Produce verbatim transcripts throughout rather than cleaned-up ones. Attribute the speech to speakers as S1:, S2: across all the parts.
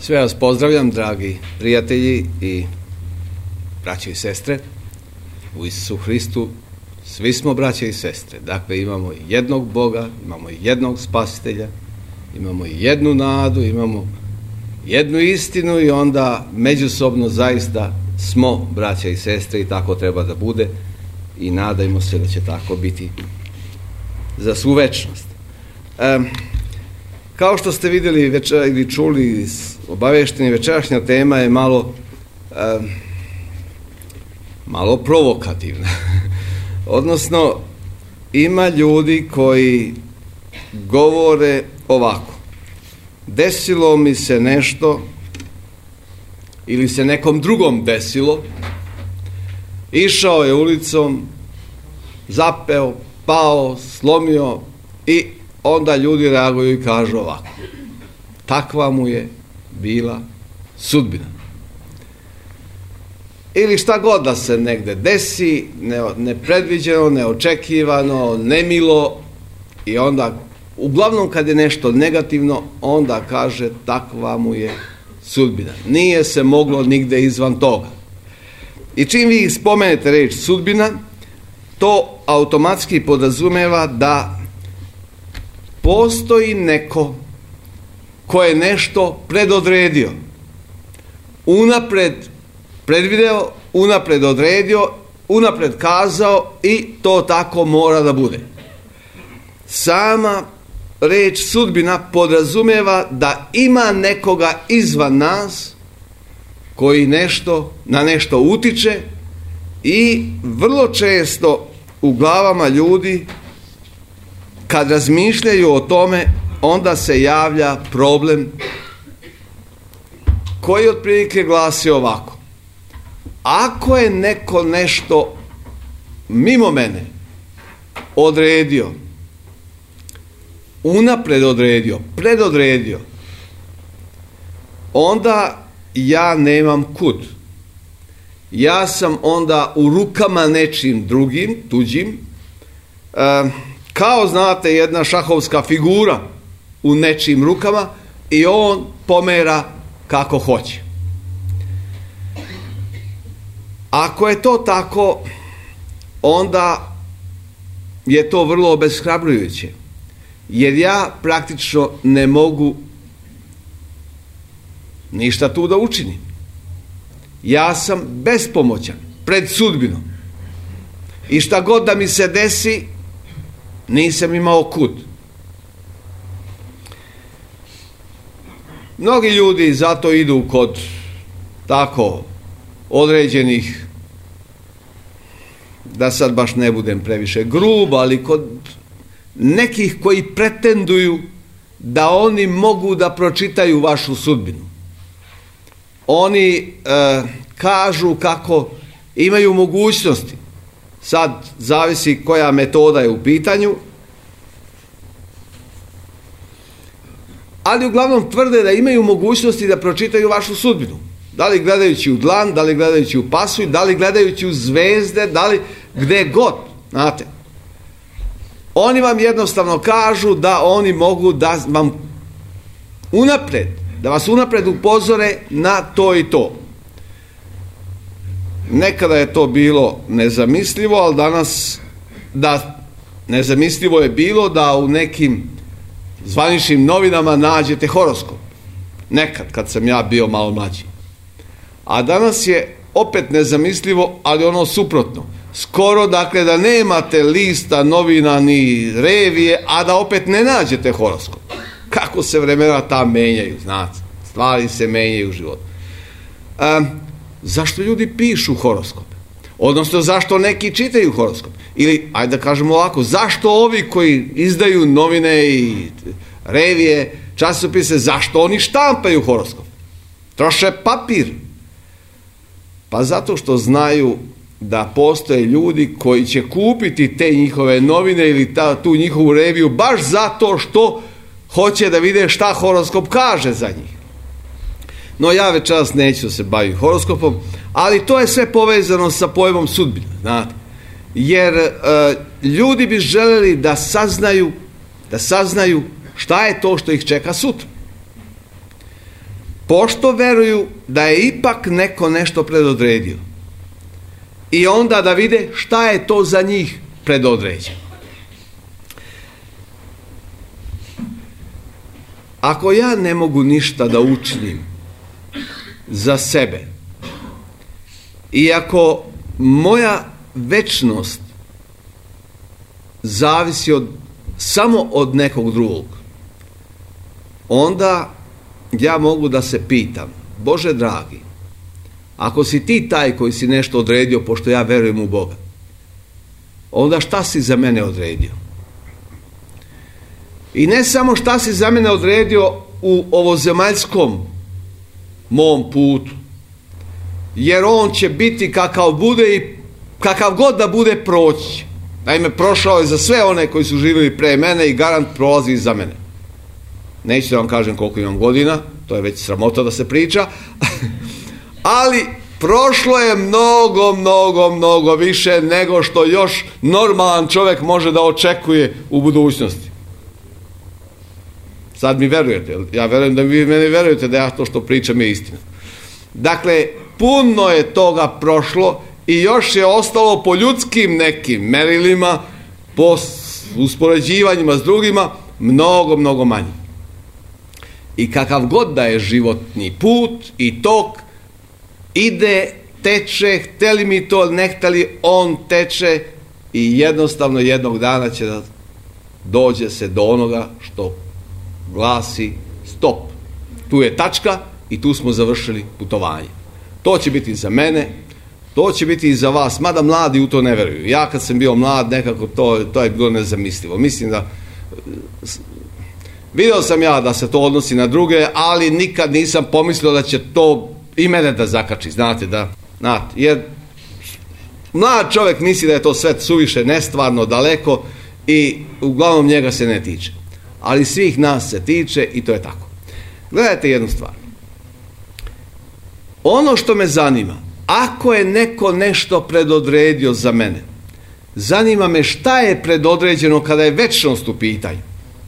S1: Sve vas pozdravljam, dragi prijatelji i braće i sestre u Isusu Hristu. Svi smo braće i sestre. Dakle, imamo jednog Boga, imamo jednog Spasitelja, imamo jednu nadu, imamo jednu istinu i onda međusobno zaista smo braće i sestre i tako treba da bude i nadajmo se da će tako biti za svu večnost. E, kao što ste vidjeli večera ili čuli obavešteni, večerašnja tema je malo e, malo provokativna. Odnosno, ima ljudi koji govore ovako: desilo mi se nešto ili se nekom drugom desilo, išao je ulicom, zapeo, pao, slomio i onda ljudi reaguju i kažu ovako: takva mu je bila sudbina. Ili šta god da se negde desi, ne, nepredviđeno, neočekivano, nemilo, i onda, uglavnom kad je nešto negativno, onda kaže takva mu je sudbina. Nije se moglo nigde izvan toga. I čim vi spomenete reč sudbina, to automatski podrazumeva da postoji neko ko je nešto predodredio, unapred predvideo, unapred odredio, unapred kazao i to tako mora da bude. Sama reč sudbina podrazumeva da ima nekoga izvan nas koji nešto, na nešto utiče i vrlo često u glavama ljudi kad razmišljaju o tome, onda se javlja problem koji otprilike glasi ovako: ako je neko nešto mimo mene odredio, unapred odredio, predodredio, onda ja nemam kud. Ja sam onda u rukama nečim drugim, tuđim, e, kao znate jedna šahovska figura u nečim rukama i on pomera kako hoće. Ako je to tako, onda je to vrlo obeshrabrujuće, jer ja praktično ne mogu ništa tu da učinim. Ja sam bespomoćan pred sudbinom i šta god da mi se desi, nisam imao kud. Mnogi ljudi zato idu kod tako određenih, da sad baš ne budem previše grub, ali kod nekih koji pretenduju da oni mogu da pročitaju vašu sudbinu. Oni e, kažu kako imaju mogućnosti. Sad zavisi koja metoda je u pitanju, ali uglavnom tvrde da imaju mogućnosti da pročitaju vašu sudbinu. Da li gledajući u dlan, da li gledajući u pasulj, da li gledajući u zvezde, da li gde god, znate. Oni vam jednostavno kažu da oni mogu da vam unapred, da vas unapred upozore na to i to. Nekada je to bilo nezamislivo, ali danas da nezamislivo je bilo da u nekim zvaničnim novinama nađete horoskop. Nekad, kad sam ja bio malo mlađi. A danas je opet nezamislivo, ali ono suprotno. Skoro, dakle, da nemate lista, novina, ni revije, a da opet ne nađete horoskop. Kako se vremena ta menjaju, znate. Stvari se menjaju u životu. E, zašto ljudi pišu horoskope? Odnosno, zašto neki čitaju horoskop? Ili, ajde da kažemo ovako, zašto ovi koji izdaju novine i revije, časopise, zašto oni štampaju horoskop? Troše papir. Pa zato što znaju da postoje ljudi koji će kupiti te njihove novine ili ta, tu njihovu reviju baš zato što hoće da vide šta horoskop kaže za njih. No ja večeras neću se baviti horoskopom, ali to je sve povezano sa pojmom sudbine, znate. Jer e, ljudi bi želeli da saznaju, da saznaju šta je to što ih čeka sutra. pošto veruju da je ipak neko nešto predodredio. I onda da vide šta je to za njih predodređeno. Ako ja ne mogu ništa da učinim za sebe, i ako moja večnost zavisi od, samo od nekog drugog, onda ja mogu da se pitam, Bože dragi, ako si ti taj koji si nešto odredio, pošto ja verujem u Boga, onda šta si za mene odredio? I ne samo šta si za mene odredio u ovozemaljskom mom putu, jer on će biti kakav bude i kakav god da bude proći. Naime, prošao je za sve one koji su živjeli pre mene i garant prolazi i za mene. Neću da vam kažem koliko imam godina, to je već sramota da se priča, ali prošlo je mnogo, mnogo, mnogo više nego što još normalan čovjek može da očekuje u budućnosti. Sad mi verujete, ja verujem da vi meni verujete da ja to što pričam je istina. Dakle, puno je toga prošlo i još je ostalo po ljudskim nekim merilima, po uspoređivanjima s drugima, mnogo, mnogo manje. I kakav god da je životni put i tok, ide, teče, hteli mi to, ne hteli, on teče i jednostavno jednog dana će da dođe se do onoga što glasi stop. Tu je tačka i tu smo završili putovanje. To će biti za mene, to će biti i za vas, mada mladi u to ne veruju. Ja kad sam bio mlad, nekako to, to je bilo nezamislivo. Mislim da, video sam ja da se to odnosi na druge, ali nikad nisam pomislio da će to i mene da zakači, znate, da, znate, jer mlad čovjek misli da je to sve suviše nestvarno, daleko i uglavnom njega se ne tiče. Ali svih nas se tiče i to je tako. Gledajte jednu stvar. Ono što me zanima, ako je neko nešto predodredio za mene, zanima me šta je predodređeno kada je večnost u pitanju.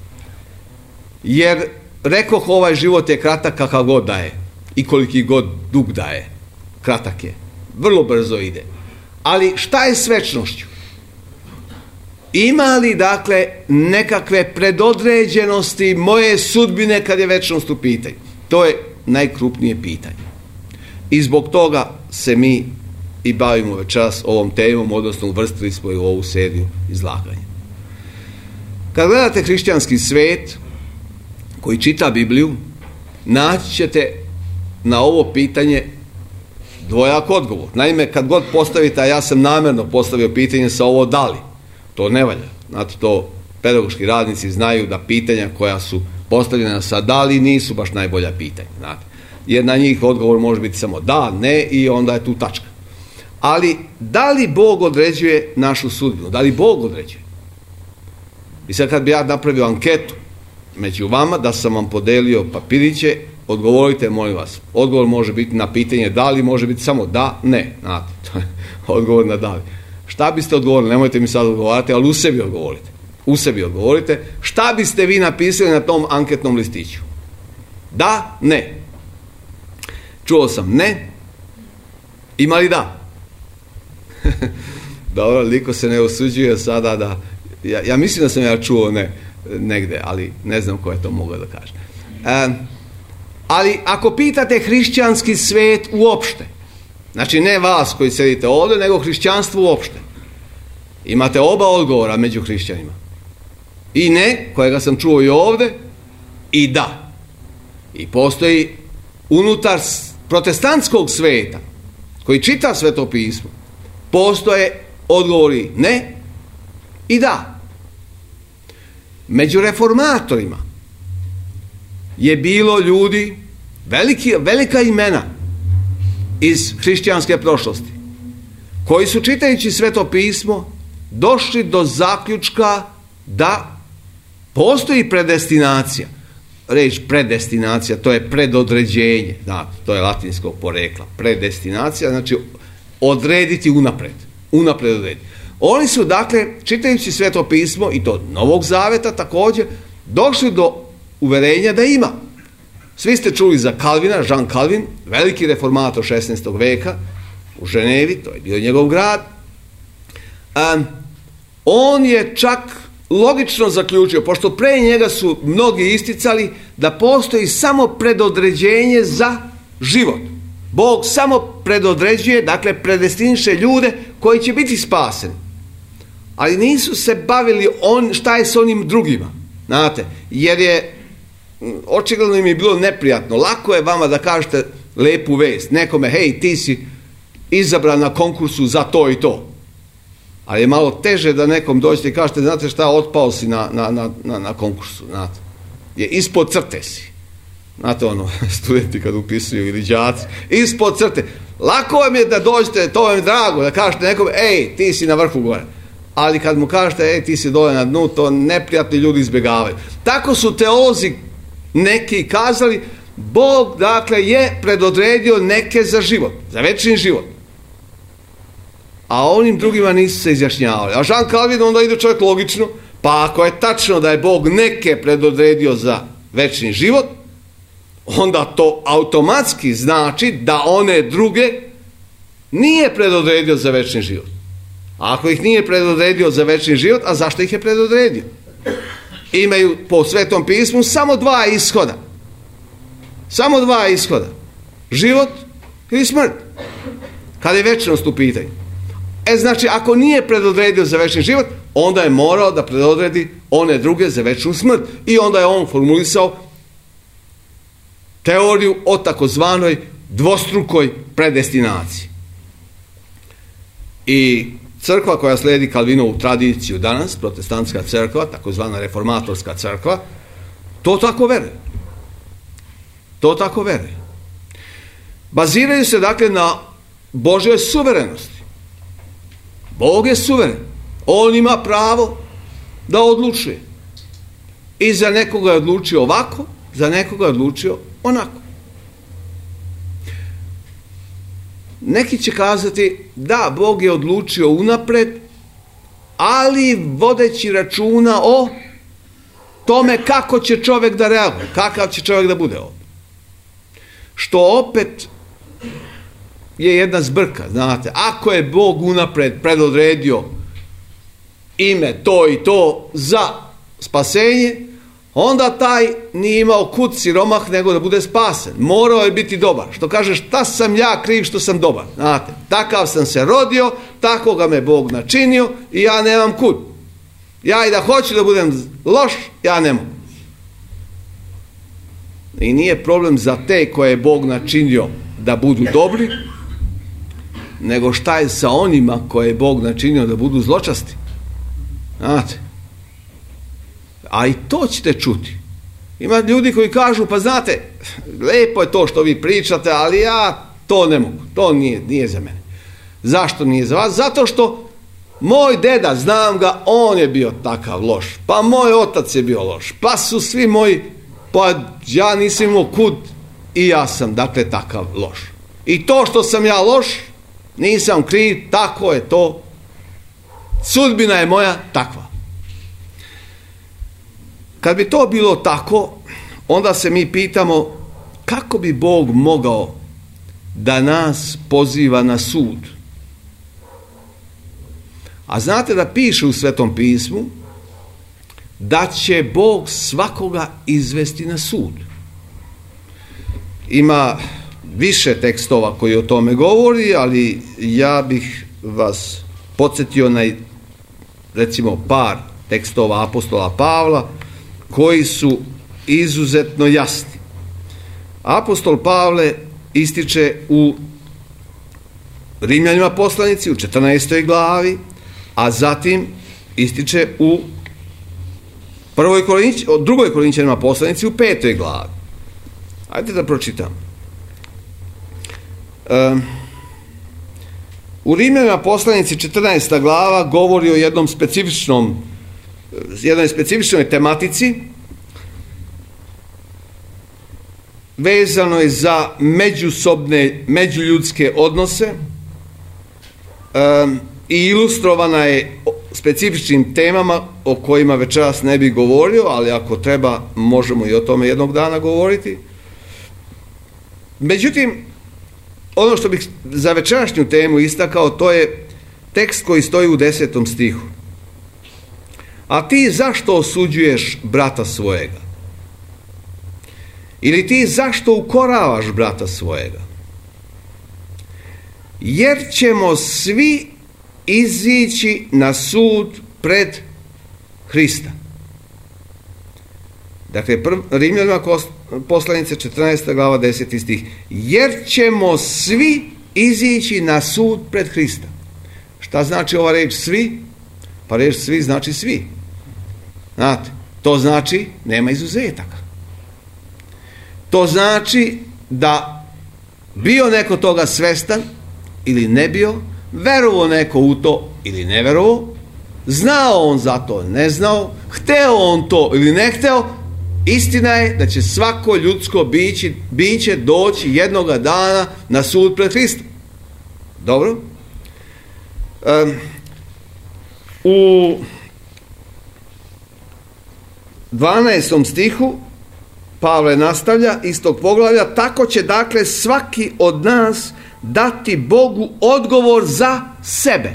S1: Jer, rekoh, ovaj život je kratak kakav god da je i koliki god dug da je. Kratak je. Vrlo brzo ide. Ali šta je s večnošću? Ima li, dakle, nekakve predodređenosti moje sudbine kad je večnost u pitanju? To je najkrupnije pitanje. I zbog toga se mi i bavimo večeras ovom temom, odnosno uvrstili smo i u ovu seriju izlaganja. Kad gledate hrišćanski svet koji čita Bibliju, naći ćete na ovo pitanje dvojak odgovor. Naime, kad god postavite, a ja sam namjerno postavio pitanje sa ovo da li, to ne valja. Znate, to pedagoški radnici znaju da pitanja koja su postavljena sa da li nisu baš najbolja pitanja. Znate, jer na njih odgovor može biti samo da, ne i onda je tu tačka. Ali da li Bog određuje našu sudbinu? Da li Bog određuje? I sad kad bi ja napravio anketu među vama, da sam vam podelio papiriće, odgovorite, molim vas. Odgovor može biti na pitanje da li, može biti samo da, ne. Znate, to je odgovor na da li. Šta biste odgovorili? Nemojte mi sad odgovarati, ali u sebi odgovorite. U sebi odgovorite. Šta biste vi napisali na tom anketnom listiću? Da, ne. Čuo sam ne. Ima li da? Dobro, liko se ne osuđuje sada da... Ja, ja mislim da sam ja čuo ne negde, ali ne znam ko je to mogao da kaže. E, ali ako pitate hrišćanski svet uopšte, znači ne vas koji sedite ovdje, nego hrišćanstvo uopšte, imate oba odgovora među hrišćanima. I ne, kojega sam čuo i ovdje, i da. I postoji unutar protestantskog sveta, koji čita Sveto pismo, postoje odgovori ne i da. Među reformatorima je bilo ljudi, veliki, velika imena iz hrišćanske prošlosti, koji su čitajući Sveto pismo došli do zaključka da postoji predestinacija. Reč predestinacija, to je predodređenje, da, to je latinskog porekla. Predestinacija, znači odrediti unapred, unapred odrediti. Oni su, dakle, čitajući Sveto pismo, i to Novog Zaveta također, došli do uverenja da ima. Svi ste čuli za Kalvina, Jean Calvin, veliki reformator šesnaestog veka u Ženevi, to je bio njegov grad. Um, on je čak logično zaključio, pošto pre njega su mnogi isticali da postoji samo predodređenje za život. Bog samo predodređuje, dakle predestiniše ljude koji će biti spaseni. Ali nisu se bavili on, šta je s onim drugima, znate, jer je očigledno im je bilo neprijatno. Lako je vama da kažete lepu vest nekome, hej, ti si izabran na konkursu za to i to. Ali je malo teže da nekom dođete i kažete, znate šta, otpao si na, na, na, na, na konkursu, znate. Je ispod crte si. Znate ono, studenti kad upisuju ili đaci, ispod crte. Lako vam je da dođete, to vam je drago, da kažete nekome, ej, ti si na vrhu gore. Ali kad mu kažete, ej, ti si dole na dnu, to neprijatni ljudi izbjegavaju. Tako su teolozi neki kazali, Bog, dakle, je predodredio neke za život, za večni život. A onim drugima nisu se izjašnjavali. A Jean Calvin onda ide čovjek logično, pa ako je tačno da je Bog neke predodredio za večni život, onda to automatski znači da one druge nije predodredio za večni život. A ako ih nije predodredio za večni život, a zašto ih je predodredio? Imaju po Svetom pismu samo dva ishoda. Samo dva ishoda. Život ili smrt. Kada je večnost u pitanju. E znači, ako nije predodredio za večni život, onda je morao da predodredi one druge za večnu smrt. I onda je on formulisao teoriju o takozvanoj dvostrukoj predestinaciji. I crkva koja slijedi Kalvinovu tradiciju danas, protestantska crkva, takozvana reformatorska crkva, to tako veruje. To tako veruje. Baziraju se dakle na Božjoj suverenosti. Bog je suveren. On ima pravo da odlučuje. I za nekoga je odlučio ovako, za nekoga je odlučio onako. Neki će kazati, da, Bog je odlučio unapred, ali vodeći računa o tome kako će čovjek da reaguje, kakav će čovjek da bude ovdje. Što opet je jedna zbrka, znate. Ako je Bog unapred predodredio ime to i to za spasenje, onda taj nije imao kud siromah nego da bude spasen. Morao je biti dobar. Što kaže, šta sam ja kriv što sam dobar? Znate, takav sam se rodio, tako ga me Bog načinio i ja nemam kud. Ja i da hoću da budem loš, ja ne mogu. I nije problem za te koje je Bog načinio da budu dobri, nego šta je sa onima koje je Bog načinio da budu zločasti. Znate. A i to ćete čuti. Ima ljudi koji kažu, pa znate, lepo je to što vi pričate, ali ja to ne mogu. To nije, nije za mene. Zašto nije za vas? Zato što moj deda, znam ga, on je bio takav loš. Pa moj otac je bio loš. Pa su svi moji, pa ja nisam imao kud i ja sam, dakle, takav loš. I to što sam ja loš, nisam kriv, tako je to. Sudbina je moja takva. Kad bi to bilo tako, onda se mi pitamo kako bi Bog mogao da nas poziva na sud. A znate da piše u Svetom pismu da će Bog svakoga izvesti na sud. Ima više tekstova koji o tome govori, ali ja bih vas podsjetio na recimo par tekstova apostola Pavla koji su izuzetno jasni. Apostol Pavle ističe u Rimljanima poslanici u četrnaestoj glavi, a zatim ističe u prvoj Korinć, drugoj Korinćanima poslanici u petoj glavi. Ajde da pročitam. Um, u Rimljanima poslanici četrnaesta glava govori o jednom specifičnom jednoj specifičnoj tematici vezano je za međusobne, međuljudske odnose um, i ilustrovana je specifičnim temama o kojima večeras ne bih govorio, ali ako treba možemo i o tome jednog dana govoriti. Međutim, ono što bih za večerašnju temu istakao, to je tekst koji stoji u desetom stihu. A ti zašto osuđuješ brata svojega? Ili ti zašto ukoravaš brata svojega? Jer ćemo svi izići na sud pred Hrista. Dakle, Rimljanima poslanice četrnaesta glava deseti stih. Jer ćemo svi izići na sud pred Hrista. Šta znači ova reč svi? Pa reč svi znači svi. Znate, to znači nema izuzetaka. To znači da bio neko toga svestan ili ne bio, verovao neko u to ili ne verovao, znao on za to, ne znao, hteo on to ili ne hteo, istina je da će svako ljudsko biće, biće doći jednoga dana na sud pred Hristom. Dobro? Um, u dvanaestom stihu Pavle nastavlja istog poglavlja, tako će dakle svaki od nas dati Bogu odgovor za sebe.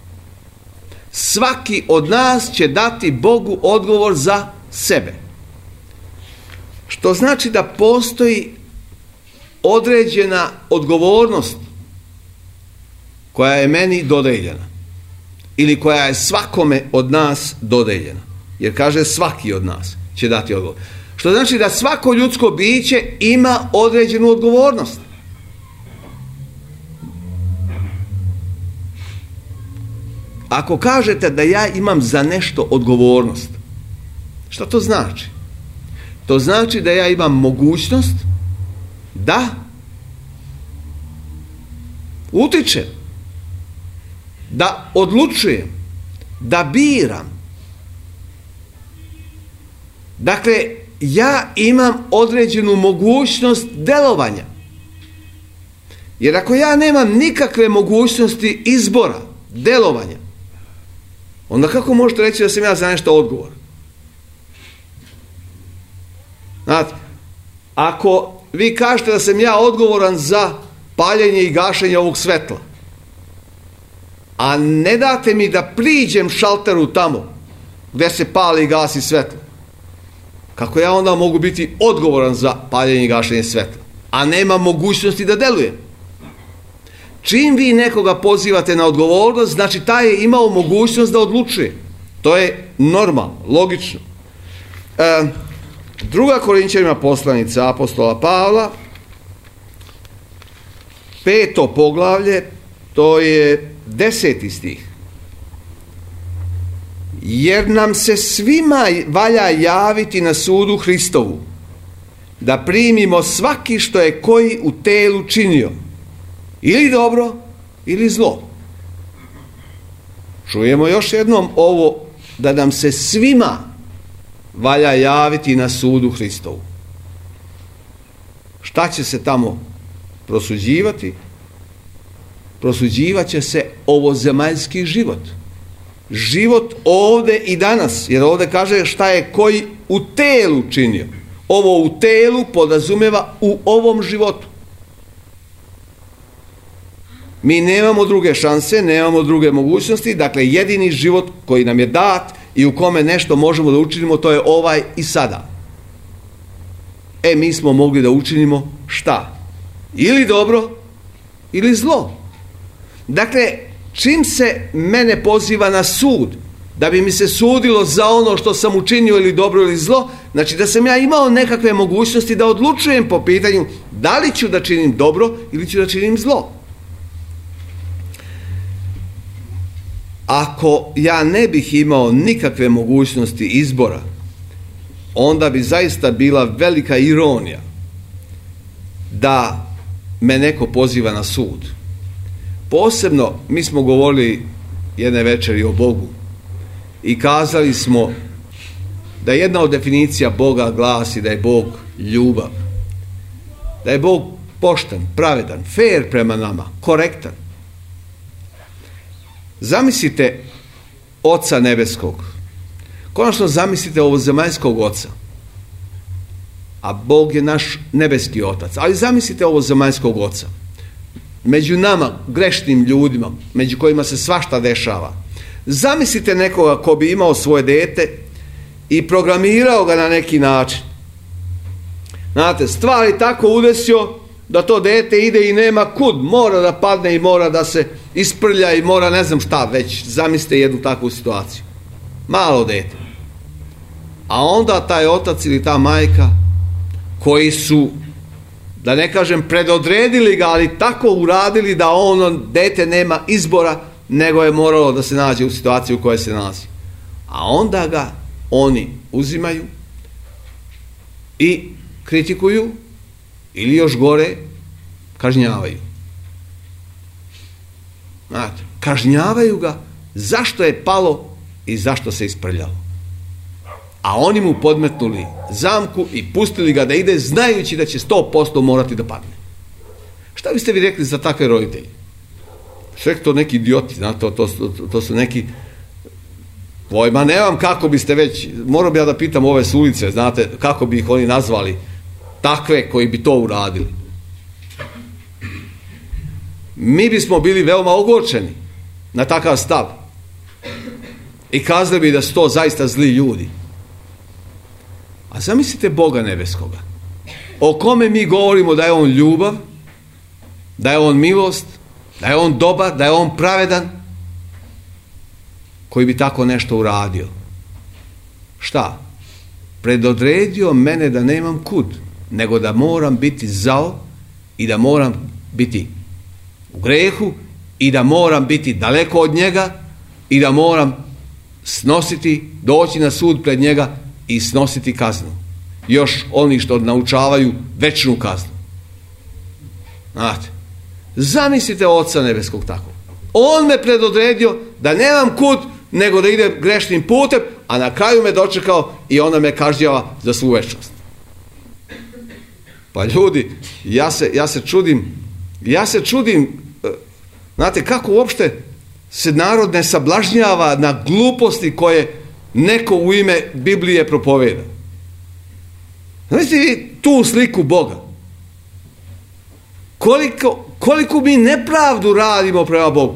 S1: Svaki od nas će dati Bogu odgovor za sebe. Što znači da postoji određena odgovornost koja je meni dodeljena ili koja je svakome od nas dodeljena. Jer kaže svaki od nas će dati odgovor. Što znači da svako ljudsko biće ima određenu odgovornost. Ako kažete da ja imam za nešto odgovornost, šta to znači? To znači da ja imam mogućnost da utičem, da odlučujem, da biram. Dakle, ja imam određenu mogućnost delovanja. Jer ako ja nemam nikakve mogućnosti izbora, delovanja, onda kako možete reći da sam ja za nešto odgovoran? Znate, ako vi kažete da sam ja odgovoran za paljenje i gašenje ovog svetla, a ne date mi da priđem šalteru tamo gde se pali i gasi svetlo, kako ja onda mogu biti odgovoran za paljenje i gašenje svetla, a nema mogućnosti da delujem? Čim vi nekoga pozivate na odgovornost, znači taj je imao mogućnost da odlučuje. To je normalno, logično. E, druga Korinćanima poslanica apostola Pavla, peto poglavlje, to je deseti stih. Jer nam se svima valja javiti na sudu Hristovu, da primimo svaki što je koji u telu činio, ili dobro, ili zlo. Čujemo još jednom ovo, da nam se svima valja javiti na sudu Hristovu. Šta će se tamo prosuđivati? Prosuđivat će se ovozemaljski život. Život ovde i danas, jer ovde kaže šta je koji u telu činio. Ovo u telu podrazumeva u ovom životu. Mi nemamo druge šanse, nemamo druge mogućnosti, dakle jedini život koji nam je dat i u kome nešto možemo da učinimo, to je ovaj i sada. E, mi smo mogli da učinimo šta? Ili dobro, ili zlo. Dakle, čim se mene poziva na sud, da bi mi se sudilo za ono što sam učinio ili dobro ili zlo, znači da sam ja imao nekakve mogućnosti da odlučujem po pitanju da li ću da činim dobro ili ću da činim zlo. Ako ja ne bih imao nikakve mogućnosti izbora, onda bi zaista bila velika ironija da me neko poziva na sud. Posebno, mi smo govorili jedne večeri o Bogu i kazali smo da jedna od definicija Boga glasi da je Bog ljubav, da je Bog pošten, pravedan, fair prema nama, korektan. Zamislite Oca nebeskog, konačno zamislite ovozemaljskog Oca. a Bog je naš nebeski otac. Ali zamislite ovo zemaljskog oca. Među nama, grešnim ljudima, među kojima se svašta dešava. Zamislite nekoga ko bi imao svoje dete i programirao ga na neki način. Znate, stvari tako udesio da to dete ide i nema kud, mora da padne i mora da se isprlja i mora ne znam šta već. Zamislite jednu takvu situaciju. Malo dete. A onda taj otac ili ta majka koji su, da ne kažem predodredili ga, ali tako uradili da ono dete nema izbora, nego je moralo da se nađe u situaciji u kojoj se nalazi. A onda ga oni uzimaju i kritikuju ili još gore kažnjavaju. Znate, kažnjavaju ga zašto je palo i zašto se isprljalo. A oni mu podmetnuli zamku i pustili ga da ide znajući da će sto posto morati da padne. Šta biste vi rekli za takve roditelje? Sve to neki idioti, znate, to, to, to, to su neki pojma, nemam kako biste već, moram ja da pitam ove s ulice, znate, kako bi ih oni nazvali, takve koji bi to uradili. Mi bismo bili veoma ogorčeni na takav stav i kazali bi da su to zaista zli ljudi. A zamislite Boga nebeskoga, o kome mi govorimo da je on ljubav, da je on milost, da je on dobar, da je on pravedan, koji bi tako nešto uradio. Šta? Predodredio mene da nemam kud, nego da moram biti zao i da moram biti u grehu i da moram biti daleko od njega i da moram snositi, doći na sud pred njega i snositi kaznu. Još oni što naučavaju večnu kaznu. Znate, zamislite Oca nebeskog tako. On me predodredio da nemam kud, nego da ide grešnim putem, a na kraju me dočekao i ona me kažnjava za svu večnost. Pa ljudi, ja se, ja se čudim, ja se čudim, znate, kako uopšte se narod ne sablažnjava na gluposti koje neko u ime Biblije propoveda. Znate vi tu sliku Boga? Koliko, koliko mi nepravdu radimo prema Bogu?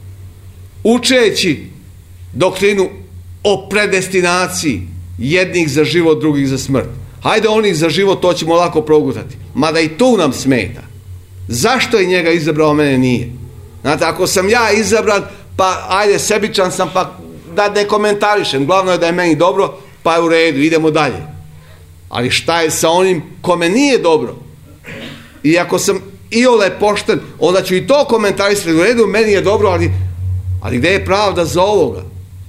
S1: Učeći doktrinu o predestinaciji jednih za život, drugih za smrt. Hajde onih za život, to ćemo lako progutati. Mada i tu nam smeta. Zašto je njega izabrao, mene nije? Znate, ako sam ja izabran, pa ajde, sebičan sam, pa da ne komentarišem. Glavno je da je meni dobro, pa je u redu, idemo dalje. Ali šta je sa onim kome nije dobro? I ako sam iole pošten, onda ću i to komentarisati. U redu, meni je dobro, ali, ali gde je pravda za ovoga?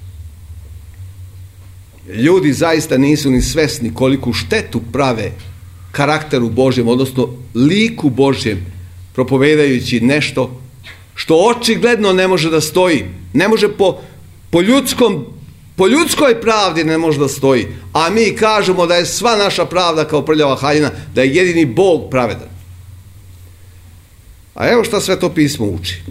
S1: Ljudi zaista nisu ni svesni koliku štetu prave karakteru Božjem, odnosno liku Božjem, propovedajući nešto što očigledno ne može da stoji. Ne može po, po, ljudskom, po ljudskoj pravdi ne može da stoji. A mi kažemo da je sva naša pravda kao prljava haljina, da je jedini Bog pravedan. A evo šta Sveto pismo uči.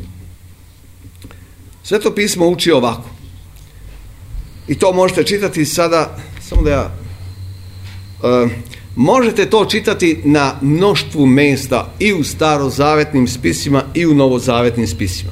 S1: Sveto pismo uči ovako. I to možete čitati sada, samo da ja... Uh, možete to čitati na mnoštvu mesta i u starozavetnim spisima i u novozavetnim spisima.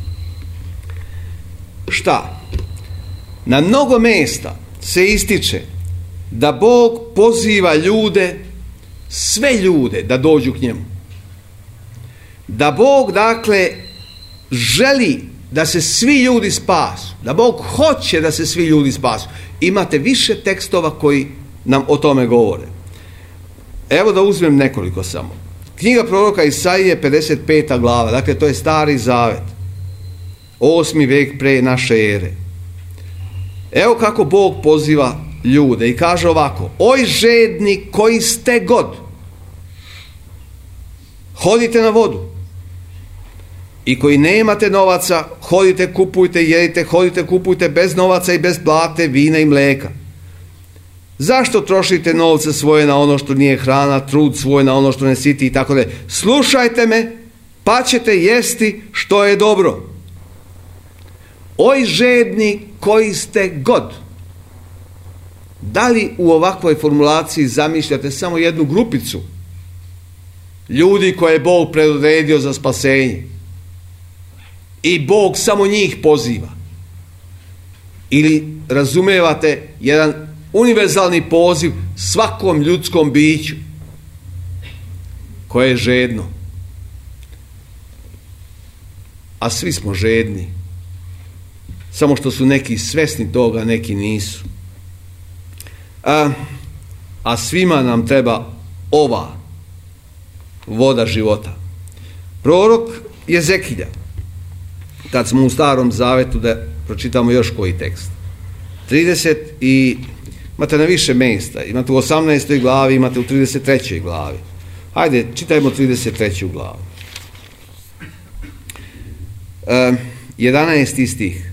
S1: Šta? Na mnogo mesta se ističe da Bog poziva ljude, sve ljude, da dođu k njemu. Da Bog, dakle, želi da se svi ljudi spasu. Da Bog hoće da se svi ljudi spasu. Imate više tekstova koji nam o tome govore. Evo da uzmem nekoliko samo. Knjiga proroka Isaije, pedeset peta glava, dakle to je Stari Zavet, osmi vek pre naše ere. Evo kako Bog poziva ljude i kaže ovako: oj žedni koji ste god, hodite na vodu. I koji nemate novaca, hodite, kupujte, jedite, hodite, kupujte bez novaca i bez plate, vina i mleka. Zašto trošite novce svoje na ono što nije hrana, trud svoj na ono što ne siti i tako dalje? Slušajte me, pa ćete jesti što je dobro. Oj žedni koji ste god. Da li u ovakvoj formulaciji zamišljate samo jednu grupicu ljudi koje je Bog predodredio za spasenje i Bog samo njih poziva? Ili razumijevate jedan univerzalni poziv svakom ljudskom biću koje je žedno? A svi smo žedni, samo što su neki svesni toga, neki nisu. A, a svima nam treba ova voda života. Prorok Jezekilja, kad smo u Starom Zavetu, da pročitamo još koji tekst. trideset i imate na više mjesta, imate u osamnaestoj glavi, imate u trideset trećoj glavi. Hajde, čitajmo trideset treću glavu. E, jedanaesti stih.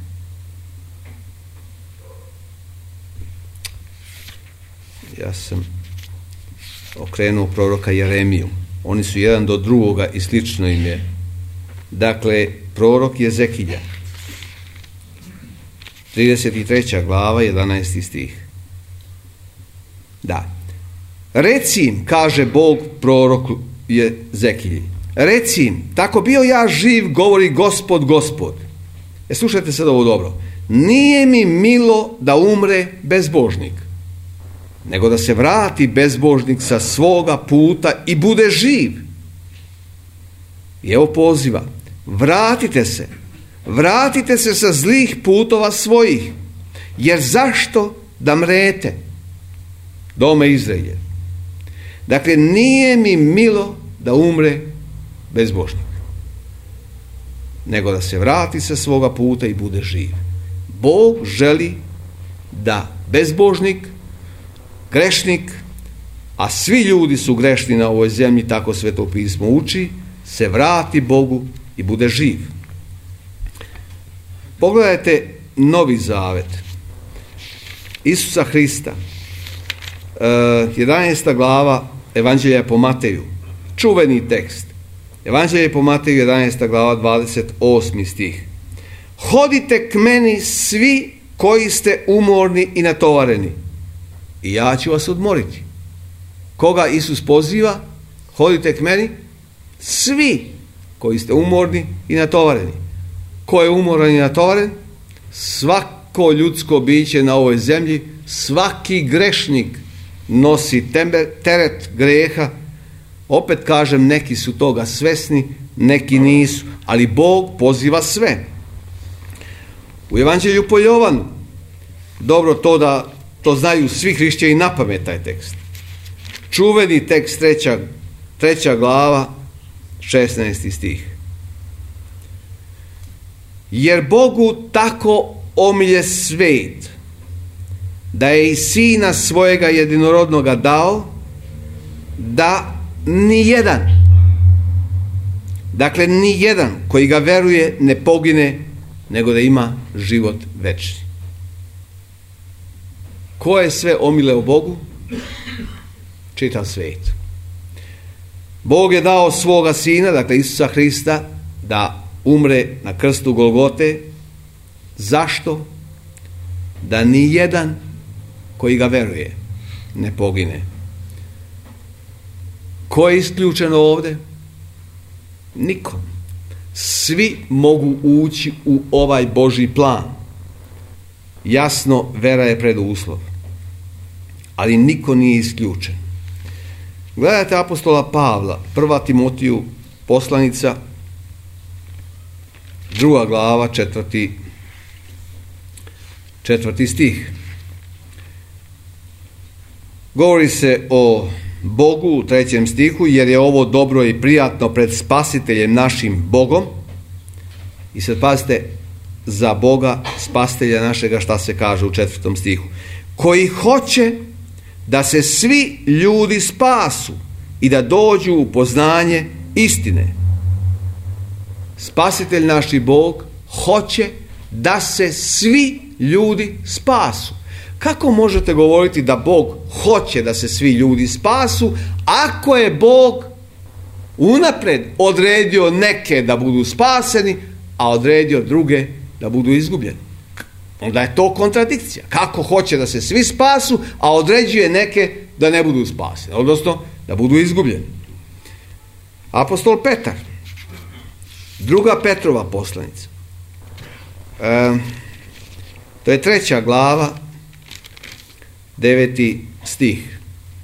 S1: Ja sam okrenuo proroka Jeremiju. Oni su jedan do drugoga i slično im je. Dakle, prorok Jezekilja. trideset treća glava, jedanaesti stih. Da. Reci im, kaže Bog proroku Jezekilji, reci im, tako bio ja živ, govori Gospod, Gospod. E, slušajte sad ovo dobro. Nije mi milo da umre bezbožnik, nego da se vrati bezbožnik sa svoga puta i bude živ. I evo poziva, vratite se, vratite se sa zlih putova svojih, jer zašto da mrete, dome Izraelje? Dakle, nije mi milo da umre bezbožnik, nego da se vrati sa svoga puta i bude živ. Bog želi da bezbožnik, grešnik, a svi ljudi su grešni na ovoj zemlji, tako Sveto pismo uči, se vrati Bogu i bude živ. Pogledajte Novi Zavet Isusa Hrista, jedanaesta glava Evanđelja po Mateju, čuveni tekst. Evanđelje po Mateju, jedanaesta glava, dvadeset osmi stih. Hodite k meni svi koji ste umorni i natovareni, i ja ću vas odmoriti. Koga Isus poziva? Hodite k meni svi koji ste umorni i natovareni. Ko je umoran i natovaren? Svako ljudsko biće na ovoj zemlji, svaki grešnik nosi teret greha. Opet kažem, neki su toga svesni, neki nisu, ali Bog poziva sve. U Evanđelju po Jovanu, dobro to da to znaju svi hrišćani na pamet taj tekst. Čuveni tekst, treća, treća glava, šesnaesti stih. Jer Bogu tako omilje svet, da je i sina svojega jedinorodnoga dao, da ni jedan, dakle ni jedan koji ga veruje ne pogine, nego da ima život večni. Ko je sve omileo Bogu? Čitav svijet. Bog je dao svoga sina, dakle Isusa Hrista, da umre na krstu Golgote. Zašto? Da ni jedan koji ga veruje ne pogine. Ko je isključen ovdje? Niko. Svi mogu ući u ovaj Božji plan. Jasno, vera je preduslov. Ali niko nije isključen. Gledajte apostola Pavla, prva Timotiju poslanica, druga glava, četvrti, četvrti stih. Govori se o Bogu u trećem stihu, jer je ovo dobro i prijatno pred Spasiteljem našim Bogom. I sad pazite, za Boga Spasitelja našega, šta se kaže u četvrtom stihu. Koji hoće da se svi ljudi spasu i da dođu u poznanje istine. Spasitelj naši Bog hoće da se svi ljudi spasu. Kako možete govoriti da Bog hoće da se svi ljudi spasu, ako je Bog unapred odredio neke da budu spaseni, a odredio druge da budu izgubljeni? onda je to kontradikcija. Kako hoće da se svi spasu, a određuje neke da ne budu spaseni, odnosno da budu izgubljeni. Apostol Petar, druga Petrova poslanica, e, to je treća glava, deveti stih.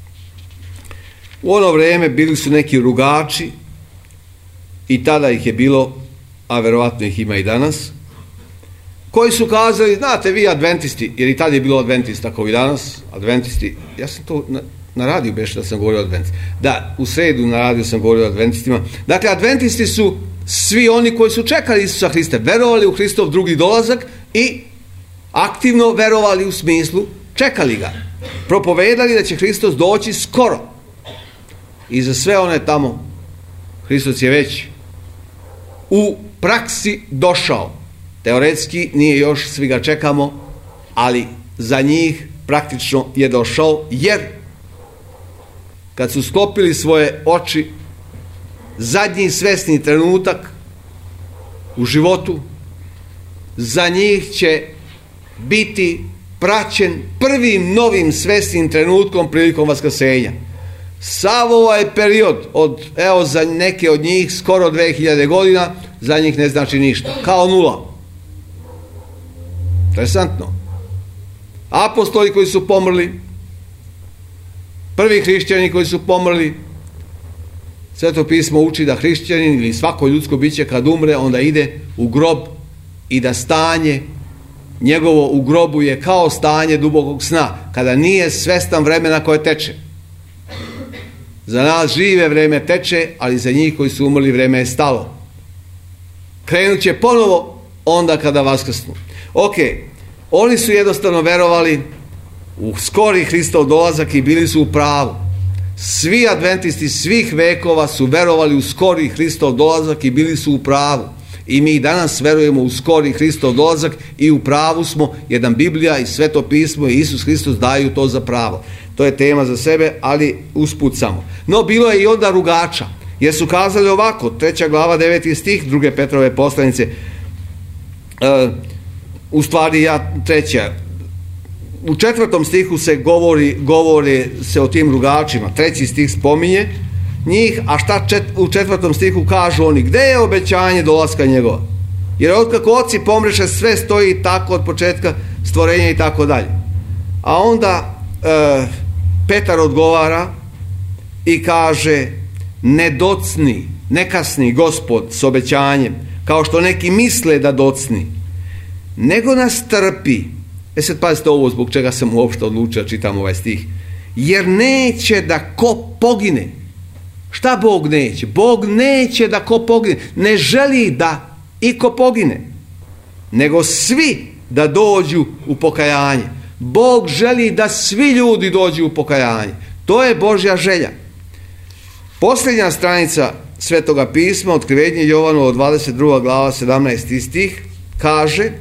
S1: U ono vrijeme bili su neki rugači i tada ih je bilo, a verovatno ih ima i danas, koji su kazali, znate vi adventisti, jer i tada je bilo adventista kao i danas, adventisti, ja sam to na, na radiju beš da sam govorio o adventistima, da, u sredu na radiju sam govorio o adventistima, dakle adventisti su svi oni koji su čekali Isusa Hrista, verovali u Hristov drugi dolazak i aktivno verovali u smislu, čekali ga, propovedali da će Hristos doći skoro. I za sve one tamo Hristos je već u praksi došao. Teoretski nije još, svi ga čekamo, ali za njih praktično je došao, jer kad su sklopili svoje oči, zadnji svesni trenutak u životu, za njih će biti praćen prvim novim svesnim trenutkom prilikom vaskrsenja. Sav ovaj period, od, evo za neke od njih skoro dve hiljade godina, za njih ne znači ništa, kao nula. Interesantno. Apostoli koji su pomrli, prvi hrišćani koji su pomrli, Sveto pismo uči da hrišćanin ili svako ljudsko biće kad umre, onda ide u grob i da stanje njegovo u grobu je kao stanje dubokog sna, kada nije svestan vremena koje teče. Za nas žive vreme teče, ali za njih koji su umrli vreme je stalo. Krenut će ponovo onda kada vaskrsnu. Ok, oni su jednostavno verovali u skori Hristov dolazak i bili su u pravu. Svi adventisti svih vekova su verovali u skori Hristov dolazak i bili su u pravu. I mi danas verujemo u skori Hristov dolazak i u pravu smo, jedan Biblija i Sveto pismo i Isus Hristos daju to za pravo. To je tema za sebe, ali usput samo. No bilo je i onda rugača, jer su kazali ovako, treća glava, deveti stih, druge Petrove poslanice, uh, u stvari ja treća, u četvrtom stihu se govori, govori se o tim rugačima, treći stih spominje njih, a šta čet, u četvrtom stihu kažu oni, gde je obećanje dolaska njegova? Jer otkako oci pomreše, sve stoji tako od početka stvorenja i tako dalje. A onda e, Petar odgovara i kaže, ne docni, ne kasni Gospod s obećanjem, kao što neki misle da docni, nego nas trpi. E sad pazite ovo zbog čega sam uopšte odlučio da čitam ovaj stih. Jer neće da ko pogine. Šta Bog neće? Bog neće da ko pogine. Ne želi da i ko pogine, nego svi da dođu u pokajanje. Bog želi da svi ljudi dođu u pokajanje. To je Božja želja. Posljednja stranica Svetoga pisma, Otkrivenje Jovanovo, dvadeset druga glava, sedamnaesti stih, kaže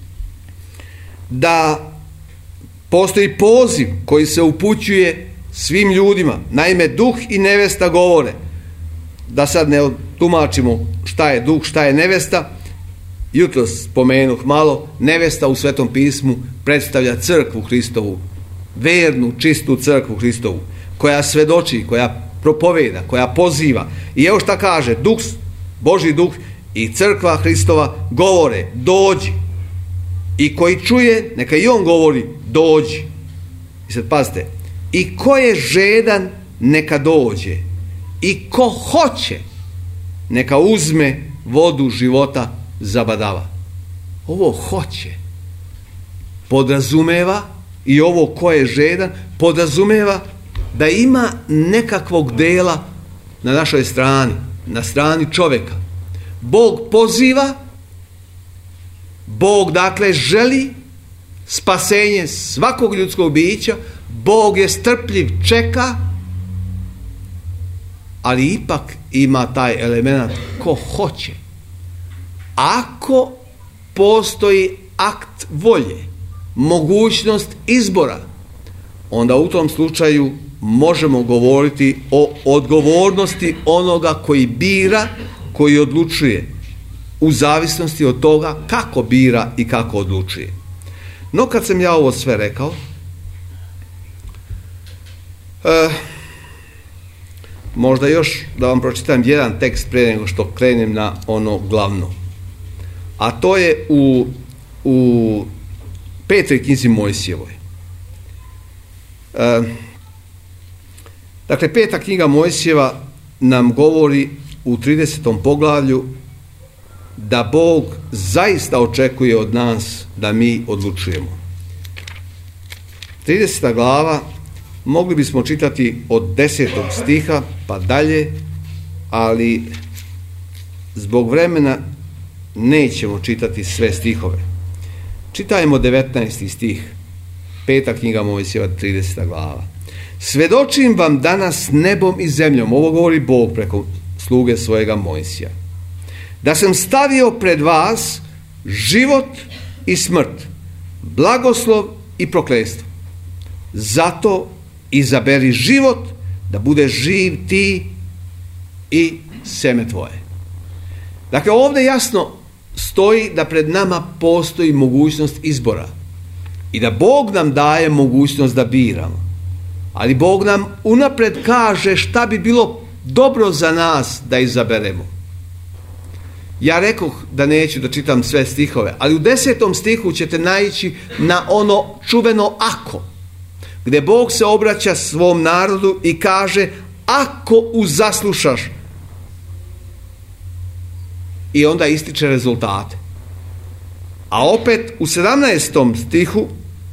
S1: da postoji poziv koji se upućuje svim ljudima. Naime, duh i nevesta govore, da sad ne tumačimo šta je duh, šta je nevesta, jutros spomenuh malo, nevesta u Svetom pismu predstavlja crkvu Hristovu, vernu, čistu crkvu Hristovu, koja svedoči, koja propoveda, koja poziva. I evo šta kaže, duh, Božji duh i crkva Hristova govore, dođi. I koji čuje, neka i on govori, dođi. I sad pazite, i ko je žedan, neka dođe. I ko hoće, neka uzme vodu života zabadava. Ovo hoće podrazumeva, i ovo ko je žedan podrazumeva da ima nekakvog dela na našoj strani, na strani čovjeka. Bog poziva, Bog dakle želi spasenje svakog ljudskog bića, Bog je strpljiv, čeka, ali ipak ima taj element ko hoće. Ako postoji akt volje, mogućnost izbora, onda u tom slučaju možemo govoriti o odgovornosti onoga koji bira, koji odlučuje, u zavisnosti od toga kako bira i kako odlučuje. No kad sam ja ovo sve rekao, e, možda još da vam pročitam jedan tekst prije nego što krenem na ono glavno. A to je u, u petoj knjizi Mojsijevoj. E, dakle, peta knjiga Mojsijeva nam govori u tridesetom poglavlju da Bog zaista očekuje od nas da mi odlučujemo. trideseta glava, mogli bismo čitati od desetog stiha pa dalje, ali zbog vremena nećemo čitati sve stihove. Čitajmo devetnaesti stih, peta knjiga Mojsijeva, trideseta glava. Svedočim vam danas nebom i zemljom, ovo govori Bog preko sluge svojega Mojsija, da sam stavio pred vas život i smrt, blagoslov i prokletstvo. Zato izaberi život, da bude živ ti i seme tvoje. Dakle, ovdje jasno stoji da pred nama postoji mogućnost izbora i da Bog nam daje mogućnost da biramo. Ali Bog nam unapred kaže šta bi bilo dobro za nas da izaberemo. Ja rekoh da neću da čitam sve stihove, ali u desetom stihu ćete naići na ono čuveno ako, gdje Bog se obraća svom narodu i kaže ako uzaslušaš, i onda ističe rezultate. A opet u sedamnaestom stihu,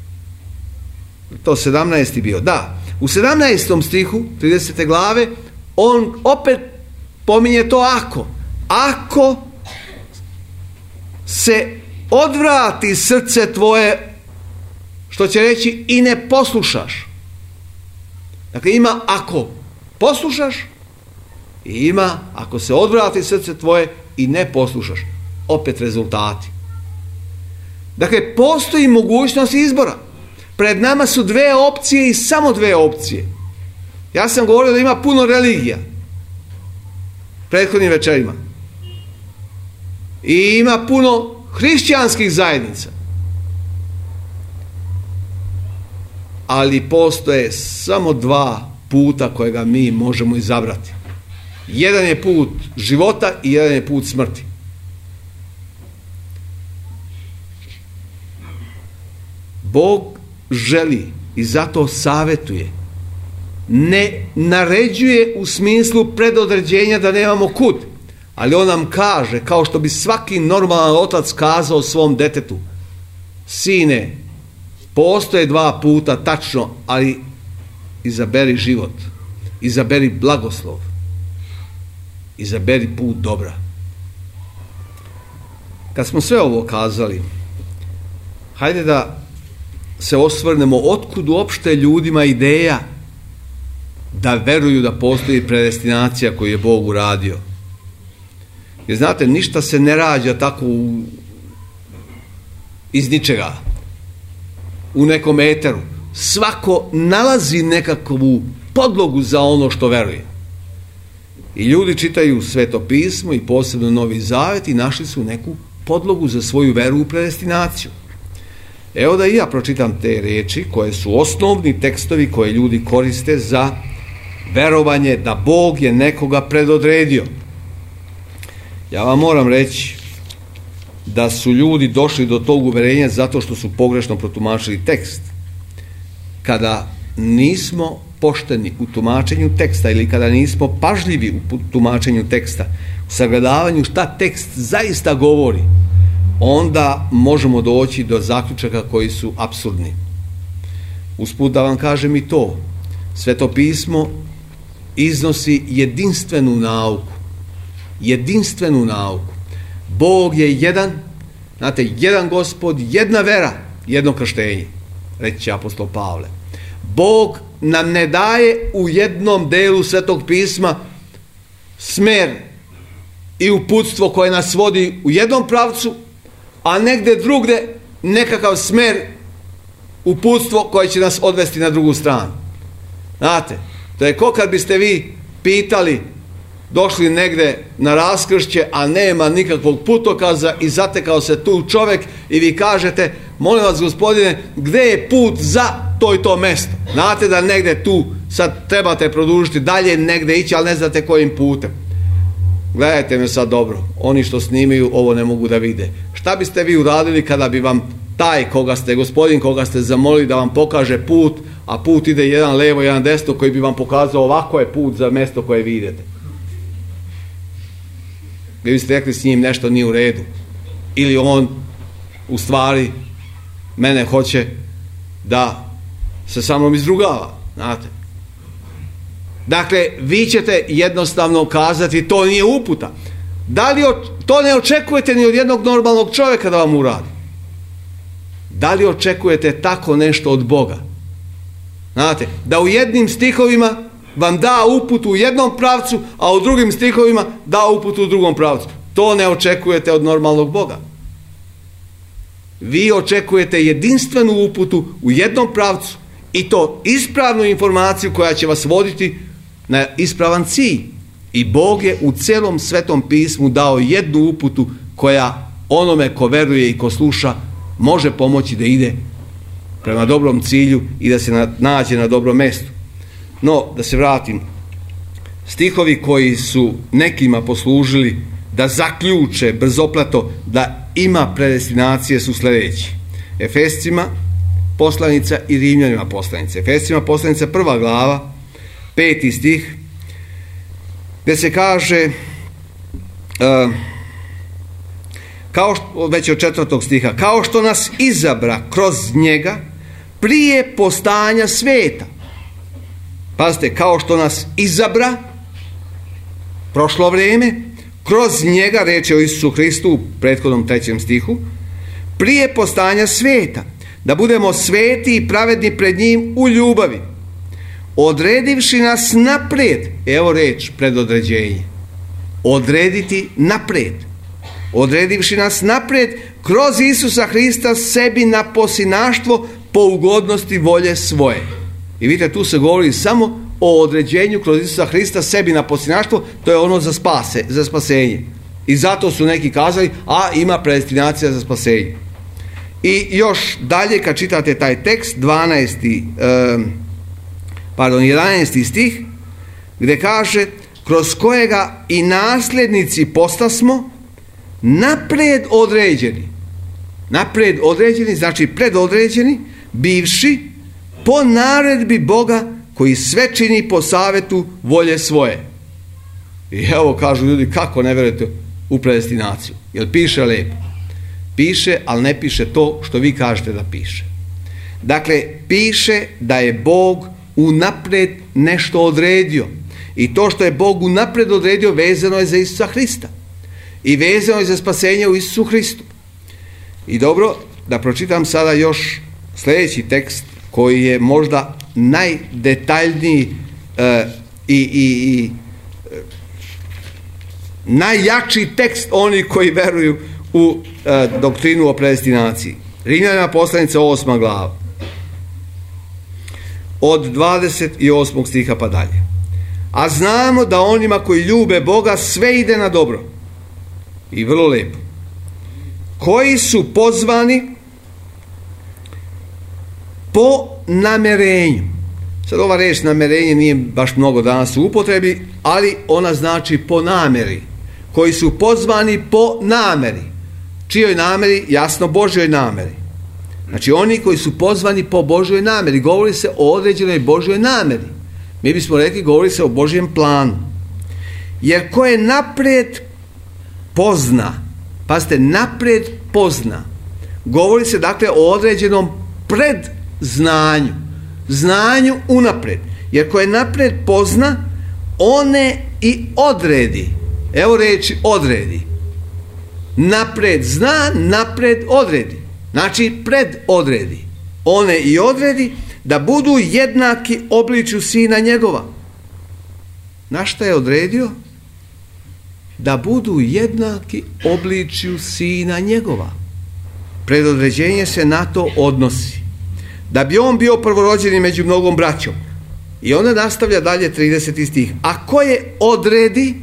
S1: to sedamnaesti bio, da, u sedamnaestom stihu tridesete glave on opet pominje to ako. Ako se odvrati srce tvoje, što će reći i ne poslušaš. Dakle, ima ako poslušaš i ima ako se odvrati srce tvoje i ne poslušaš. Opet rezultati. Dakle, postoji mogućnost izbora. Pred nama su dve opcije i samo dve opcije. Ja sam govorio da ima puno religija prethodnim večerima. I ima puno hrišćanskih zajednica. Ali postoje samo dva puta kojega mi možemo izabrati. Jedan je put života i jedan je put smrti. Bog želi i zato savjetuje. Ne naređuje u smislu predodređenja da nemamo kud, ali on nam kaže, kao što bi svaki normalan otac kazao svom detetu: sine, postoje dva puta tačno, ali izaberi život, izaberi blagoslov, izaberi put dobra. Kad smo sve ovo kazali, hajde da se osvrnemo otkud uopšte ljudima ideja da veruju da postoji predestinacija koju je Bog uradio. Jer znate, ništa se ne rađa tako u, iz ničega, u nekom eteru. Svako nalazi nekakvu podlogu za ono što veruje. I ljudi čitaju Sveto pismo i posebno Novi Zavet i našli su neku podlogu za svoju veru u predestinaciju. Evo da i ja pročitam te riječi koje su osnovni tekstovi koje ljudi koriste za verovanje da Bog je nekoga predodredio. Ja vam moram reći da su ljudi došli do tog uverenja zato što su pogrešno protumačili tekst. Kada nismo pošteni u tumačenju teksta ili kada nismo pažljivi u tumačenju teksta, u sagledavanju šta tekst zaista govori, onda možemo doći do zaključaka koji su apsurdni. Usput da vam kažem i to, Sveto pismo iznosi jedinstvenu nauku. Jedinstvenu nauku. Bog je jedan, znate, jedan Gospod, jedna vera, jedno krštenje, reći će apostol Pavle. Bog nam ne daje u jednom delu Svetog pisma smer i uputstvo koje nas vodi u jednom pravcu, a negdje drugdje nekakav smer, uputstvo koje će nas odvesti na drugu stranu. Znate, to je ko kad biste vi pitali, došli negdje na raskršće, a nema nikakvog putokaza i zatekao se tu čovjek i vi kažete: molim vas gospodine, gdje je put za to i to mesto? Znate da negdje tu sad trebate produžiti dalje, negdje ići, ali ne znate kojim putem. Gledajte me sad dobro, oni što snimaju ovo ne mogu da vide. Šta biste vi uradili kada bi vam taj koga ste, gospodin koga ste zamolili da vam pokaže put, a put ide jedan levo, jedan desno, koji bi vam pokazao ovako je put za mjesto koje vi idete? Vi biste rekli s njim nešto nije u redu. Ili on u stvari mene hoće da se sa mnom izrugava, znate. Dakle, vi ćete jednostavno kazati to nije uputa. Da li to ne očekujete ni od jednog normalnog čovjeka da vam uradi? Da li očekujete tako nešto od Boga? Znate, da u jednim stihovima vam da uputu u jednom pravcu, a u drugim stihovima da uputu u drugom pravcu. To ne očekujete od normalnog Boga. Vi očekujete jedinstvenu uputu u jednom pravcu i to ispravnu informaciju koja će vas voditi na ispravan cilj. I Bog je u celom Svetom pismu dao jednu uputu koja onome ko veruje i ko sluša može pomoći da ide prema dobrom cilju i da se nađe na dobrom mjestu. No, da se vratim, stihovi koji su nekima poslužili da zaključe brzoplato da ima predestinacije su sljedeći. Efescima poslanica i Rimljanima poslanica. Efescima poslanica prva glava, peti stih, gdje se kaže uh, kao što, već od četvrtog stiha, kao što nas izabra kroz njega prije postajanja sveta. Pazite, kao što nas izabra, prošlo vrijeme, kroz njega, reč je o Isusu Hristu u prethodnom trećem stihu, prije postajanja sveta, da budemo sveti i pravedni pred njim u ljubavi, odredivši nas naprijed, evo reč predodređenje, odrediti naprijed, odredivši nas naprijed kroz Isusa Hrista sebi na posinaštvo po ugodnosti volje svoje. I vidite, tu se govori samo o određenju kroz Isusa Hrista sebi na posinaštvo, to je ono za spase, za spasenje. I zato su neki kazali, a ima predestinacija za spasenje. I još dalje kad čitate taj tekst, dvanaesti, eh, pardon, jedanaesti stih, gdje kaže, kroz kojega i nasljednici postasmo naprijed određeni. Naprijed određeni, znači predodređeni, bivši po naredbi Boga koji sve čini po savjetu volje svoje. I evo kažu ljudi, kako ne vjerujete u predestinaciju? Jer piše lijepo. Piše, ali ne piše to što vi kažete da piše. Dakle, piše da je Bog unaprijed nešto odredio. I to što je Bog unaprijed odredio vezano je za Isusa Hrista. I vezano je za spasenje u Isusu Hristu. I dobro, da pročitam sada još sljedeći tekst koji je možda najdetaljniji e, i, i, i e, najjači tekst oni koji veruju u e, doktrinu o predestinaciji. Rimljanima poslanica osma glava. Od dvadeset osmog stiha pa dalje. A znamo da onima koji ljube Boga sve ide na dobro. I vrlo lijepo. Koji su pozvani po namerenju. Sad ova riječ namerenje nije baš mnogo danas u upotrebi, ali ona znači po nameri. Koji su pozvani po nameri. Čijoj nameri? Jasno, Božjoj nameri. Znači oni koji su pozvani po Božjoj nameri. Govori se o određenoj Božjoj nameri. Mi bismo rekli, govori se o Božjem planu. Jer ko je naprijed pozna, pazite, naprijed pozna, govori se dakle o određenom predznanju, znanju unaprijed. Jer ko je naprijed pozna, one i odredi. Evo reći odredi. Naprijed zna, naprijed odredi. Znači predodredi. One i odredi da budu jednaki obličju sina njegova. Na šta je odredio? Da budu jednaki obličju sina njegova. Predodređenje se na to odnosi. Da bi on bio prvorođeni među mnogom braćom. I onda nastavlja dalje trideseti stih. A koje odredi,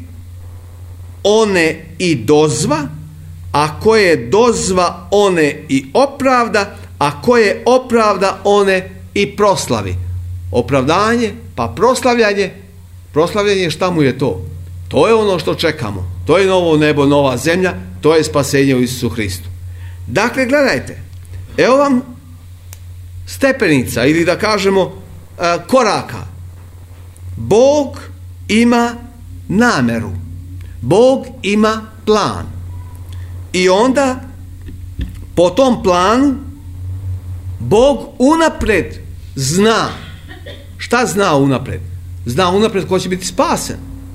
S1: one i dozva, a koje dozva, one i opravda, a koje opravda one i proslavi. Opravdanje, pa proslavljanje. Proslavljanje, šta mu je to? To je ono što čekamo. To je novo nebo, nova zemlja, to je spasenje u Isusu Hristu. Dakle, gledajte, evo vam stepenica ili da kažemo koraka. Bog ima nameru. Bog ima plan. I onda po tom planu Bog unapred zna. Šta zna unapred? Zna unapred ko će biti spasen.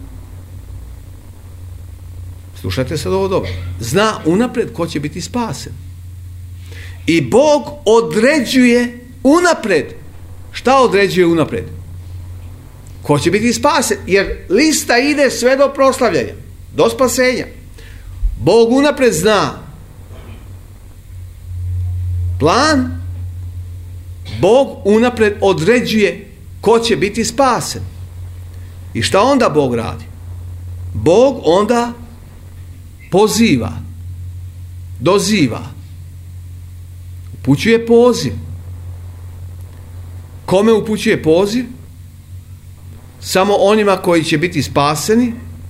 S1: Slušajte sad ovo dobro. Zna unapred ko će biti spasen. I Bog određuje unapred. Šta određuje unapred? Ko će biti spasen? Jer lista ide sve do proslavljanja, do spasenja. Bog unapred zna plan. Bog unapred određuje ko će biti spasen. I šta onda Bog radi? Bog onda poziva, doziva, upućuje poziv. Kome upućuje poziv? Samo onima koji će biti spaseni.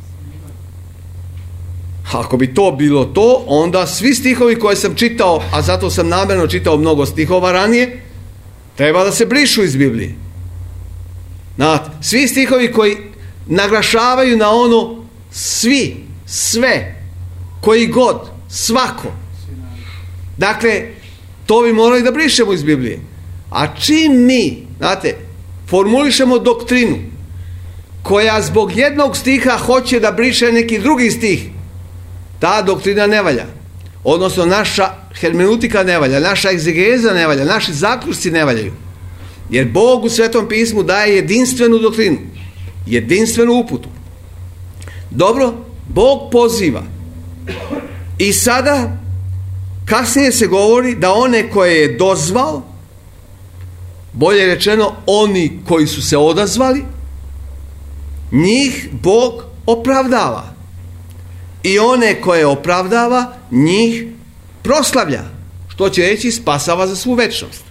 S1: Ako bi to bilo to, onda svi stihovi koje sam čitao, a zato sam namjerno čitao mnogo stihova ranije, treba da se brišu iz Biblije. Znate, svi stihovi koji naglašavaju na ono svi, sve, koji god, svako. Dakle, to bi morali da brišemo iz Biblije. A čim mi, znate, formulišemo doktrinu koja zbog jednog stiha hoće da briše neki drugi stih, ta doktrina ne valja. Odnosno, naša hermeneutika ne valja, naša egzegeza ne valja, naši zaključci ne valjaju. Jer Bog u Svetom pismu daje jedinstvenu doktrinu, jedinstvenu uputu. Dobro, Bog poziva. I sada, kasnije se govori da one koje je dozvao, bolje rečeno, oni koji su se odazvali, njih Bog opravdava. I one koje opravdava, njih proslavlja. Što će reći, spasava za svu večnost.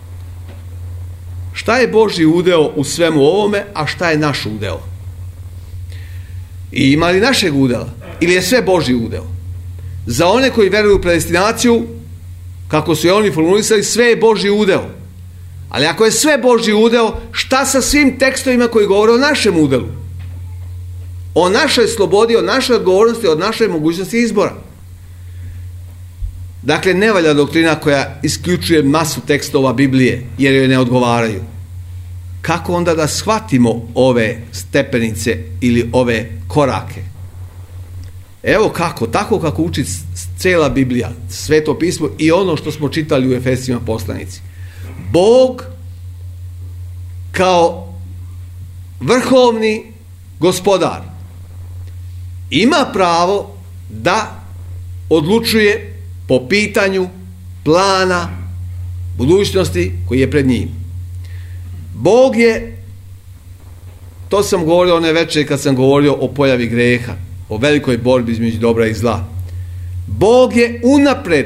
S1: Šta je Božji udeo u svemu ovome, a šta je naš udeo? I ima li našeg udela? Ili je sve Božji udeo? Za one koji veruju u predestinaciju, kako su je oni formulisali, sve je Božji udeo. Ali ako je sve Božji udeo, šta sa svim tekstovima koji govore o našem udelu? O našoj slobodi, o našoj odgovornosti, o našoj mogućnosti izbora. Dakle, ne valja doktrina koja isključuje masu tekstova Biblije, jer joj ne odgovaraju. Kako onda da shvatimo ove stepenice ili ove korake? Evo kako, tako kako uči cijela Biblija, Sveto pismo i ono što smo čitali u Efesima poslanici. Bog kao vrhovni gospodar ima pravo da odlučuje po pitanju plana budućnosti koji je pred njim. Bog je, to sam govorio one večeri kad sam govorio o pojavi greha, o velikoj borbi između dobra i zla. Bog je unapred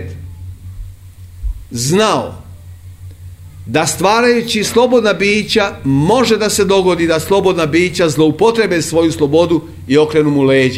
S1: znao da stvarajući slobodna bića može da se dogodi da slobodna bića zloupotrebe svoju slobodu i okrenu mu leđa.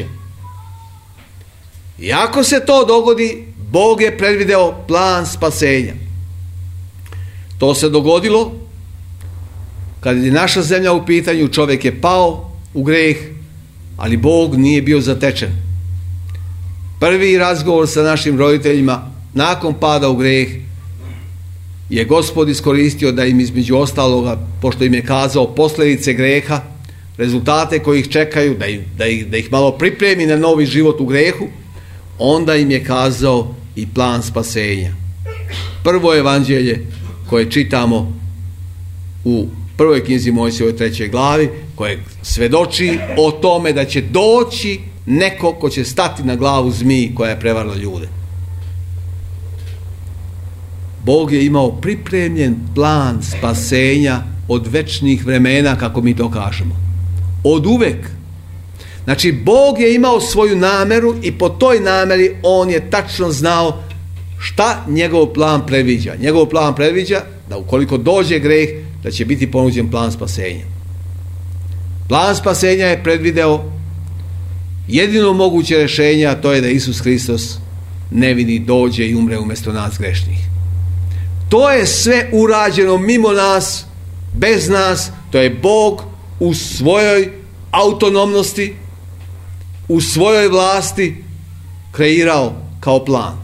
S1: I ako se to dogodi, Bog je predvideo plan spasenja. To se dogodilo kad je naša zemlja u pitanju, čovjek je pao u greh, ali Bog nije bio zatečen. Prvi razgovor sa našim roditeljima nakon pada u greh je Gospod iskoristio da im između ostaloga, pošto im je kazao posljedice greha, rezultate koji ih čekaju, da, im, da, ih, da ih malo pripremi na novi život u grehu, onda im je kazao i plan spasenja. Prvo evanđelje koje čitamo u prvoj knjizi Mojsijevoj trećoj glavi, koje svedoči o tome da će doći neko ko će stati na glavu zmiji koja je prevarila ljude. Bog je imao pripremljen plan spasenja od večnih vremena, kako mi to kažemo. Od uvek. Znači, Bog je imao svoju nameru i po toj nameri on je tačno znao Šta njegov plan predviđa? Njegov plan predviđa da ukoliko dođe greh, da će biti ponuđen plan spasenja. Plan spasenja je predvideo jedino moguće rješenje, a to je da Isus Hristos nevini dođe i umre umjesto nas grešnih. To je sve urađeno mimo nas, bez nas. To je Bog u svojoj autonomnosti, u svojoj vlasti kreirao kao plan.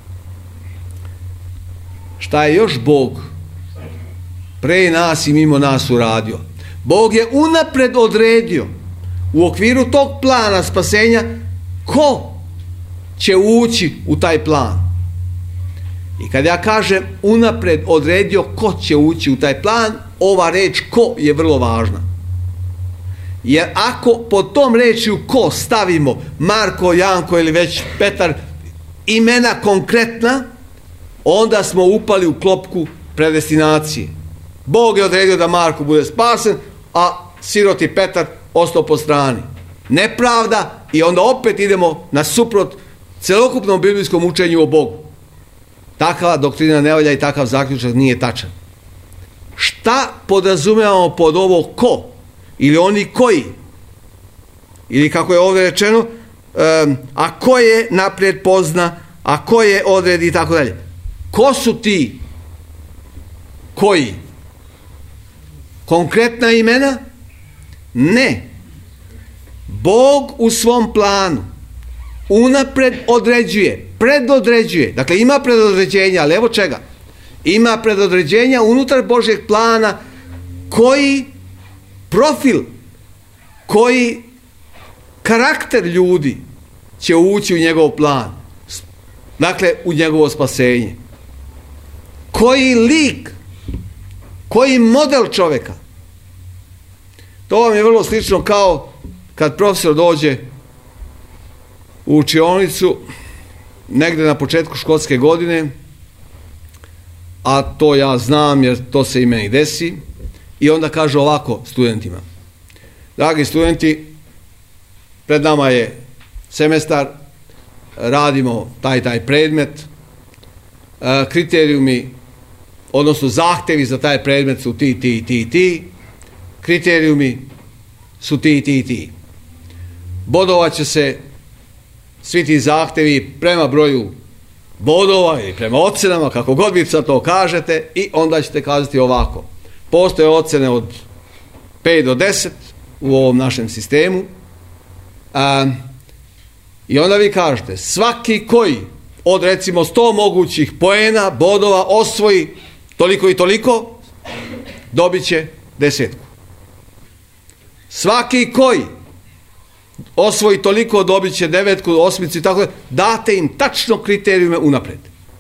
S1: Šta je još Bog pre nas i mimo nas uradio? Bog je unapred odredio u okviru tog plana spasenja ko će ući u taj plan. I kad ja kažem unapred odredio ko će ući u taj plan, ova reč ko je vrlo važna. Jer ako pod tom rečju ko stavimo Marko, Janko ili već Petar, imena konkretna, onda smo upali u klopku predestinacije. Bog je odredio da Marko bude spasen, a siroti Petar ostao po strani. Nepravda, i onda opet idemo na suprot celokupnom biblijskom učenju o Bogu. Takva doktrina ne valja i takav zaključak nije tačan. Šta podrazumijevamo pod ovo ko? Ili oni koji? Ili kako je ovdje rečeno, um, a ko je naprijed pozna, a ko je odredi i tako dalje. Ko su ti koji? Konkretna imena? Ne. Bog u svom planu unapred određuje, predodređuje. Dakle, ima predodređenja, ali evo čega. Ima predodređenja unutar Božjeg plana koji profil, koji karakter ljudi će ući u njegov plan. Dakle, u njegovo spasenje. Koji lik, koji model čovjeka. To vam je vrlo slično kao kad profesor dođe u učionicu negdje na početku školske godine, a to ja znam jer to se i meni desi, i onda kaže ovako studentima: dragi studenti, pred nama je semestar, radimo taj taj predmet, kriterijumi, odnosno zahtjevi za taj predmet su ti, ti, ti, ti, kriterijumi su ti, ti, ti. Bodovat će se svi ti zahtjevi prema broju bodova ili prema ocenama, kako god vi sad to kažete, i onda ćete kazati ovako: postoje ocene od pet do deset u ovom našem sistemu, a, i onda vi kažete svaki koji od recimo sto mogućih poena, bodova osvoji toliko i toliko, dobit će desetku. Svaki koji osvoji toliko, dobit će devetku, osmicu i tako da. Date im tačno kriterijume unapred.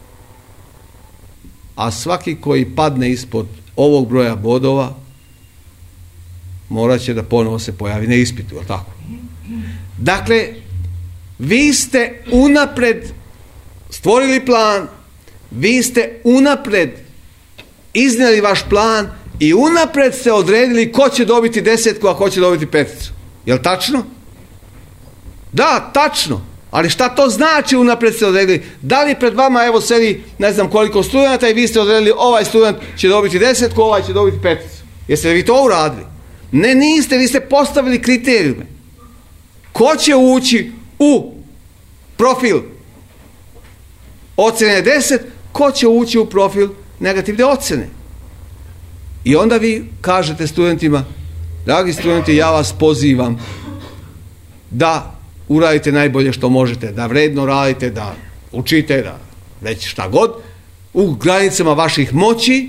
S1: A svaki koji padne ispod ovog broja bodova morat će da ponovo se pojavi na ispitu, jel tako? Dakle, vi ste unapred stvorili plan, vi ste unapred iznijeli vaš plan i unapred ste odredili ko će dobiti desetku, a ko će dobiti peticu. Jel tačno? Da, tačno. Ali šta to znači unapred ste odredili? Da li pred vama evo sedi ne znam koliko studenta i vi ste odredili ovaj student će dobiti desetku, ovaj će dobiti peticu. Jeste vi to uradili? Ne, niste, vi ste postavili kriterijume. Ko će ući u profil ocjene deset, ko će ući u profil negativne ocjene. I onda vi kažete studentima: dragi studenti, ja vas pozivam da uradite najbolje što možete, da vredno radite, da učite, da već šta god, u granicama vaših moći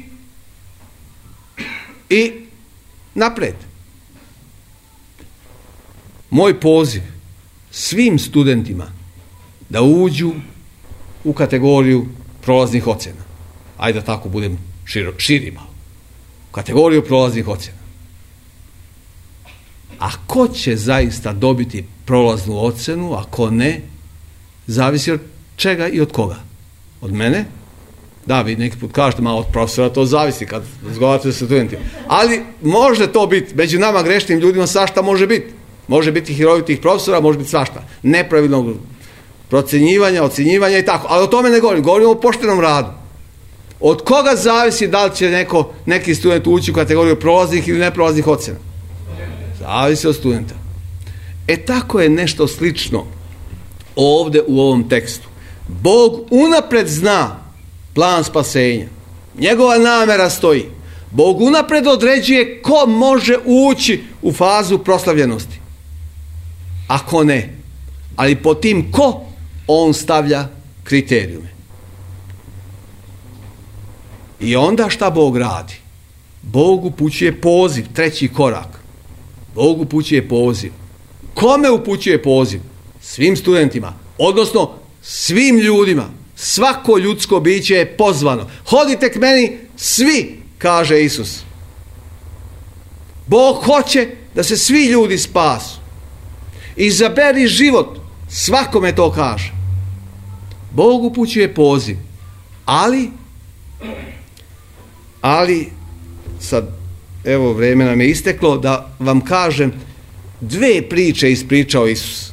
S1: i napred. Moj poziv svim studentima da uđu u kategoriju prolaznih ocjena. Ajde da tako budem širo, širi malo. U kategoriju prolaznih ocjena. A ko će zaista dobiti prolaznu ocjenu, a ko ne, zavisi od čega i od koga. Od mene? Da, vi neki put kažete, malo od profesora, to zavisi kad razgovarate sa studentima. Ali može to biti, među nama grešnim ljudima svašta može biti. Može biti hirovitih profesora, može biti svašta. Nepravilnog procjenjivanja, ocjenjivanja i tako. Ali o tome ne govorim, govorim o poštenom radu. Od koga zavisi da li će neko, neki student ući u kategoriju prolaznih ili neprolaznih ocjena? Zavisi od studenta. E tako je nešto slično ovdje u ovom tekstu. Bog unapred zna plan spasenja. Njegova namera stoji. Bog unapred određuje ko može ući u fazu proslavljenosti. A ko ne. Ali po tim ko on stavlja kriterijume. I onda šta Bog radi? Bog upućuje poziv, treći korak. Bog upućuje poziv. Kome upućuje poziv? Svim studentima, odnosno svim ljudima. Svako ljudsko biće je pozvano. Hodite k meni svi, kaže Isus. Bog hoće da se svi ljudi spasu. Izaberi život, svakome to kaže. Bog upućuje poziv, ali ali sad, evo vrijeme nam je isteklo da vam kažem, dve priče ispričao Isus.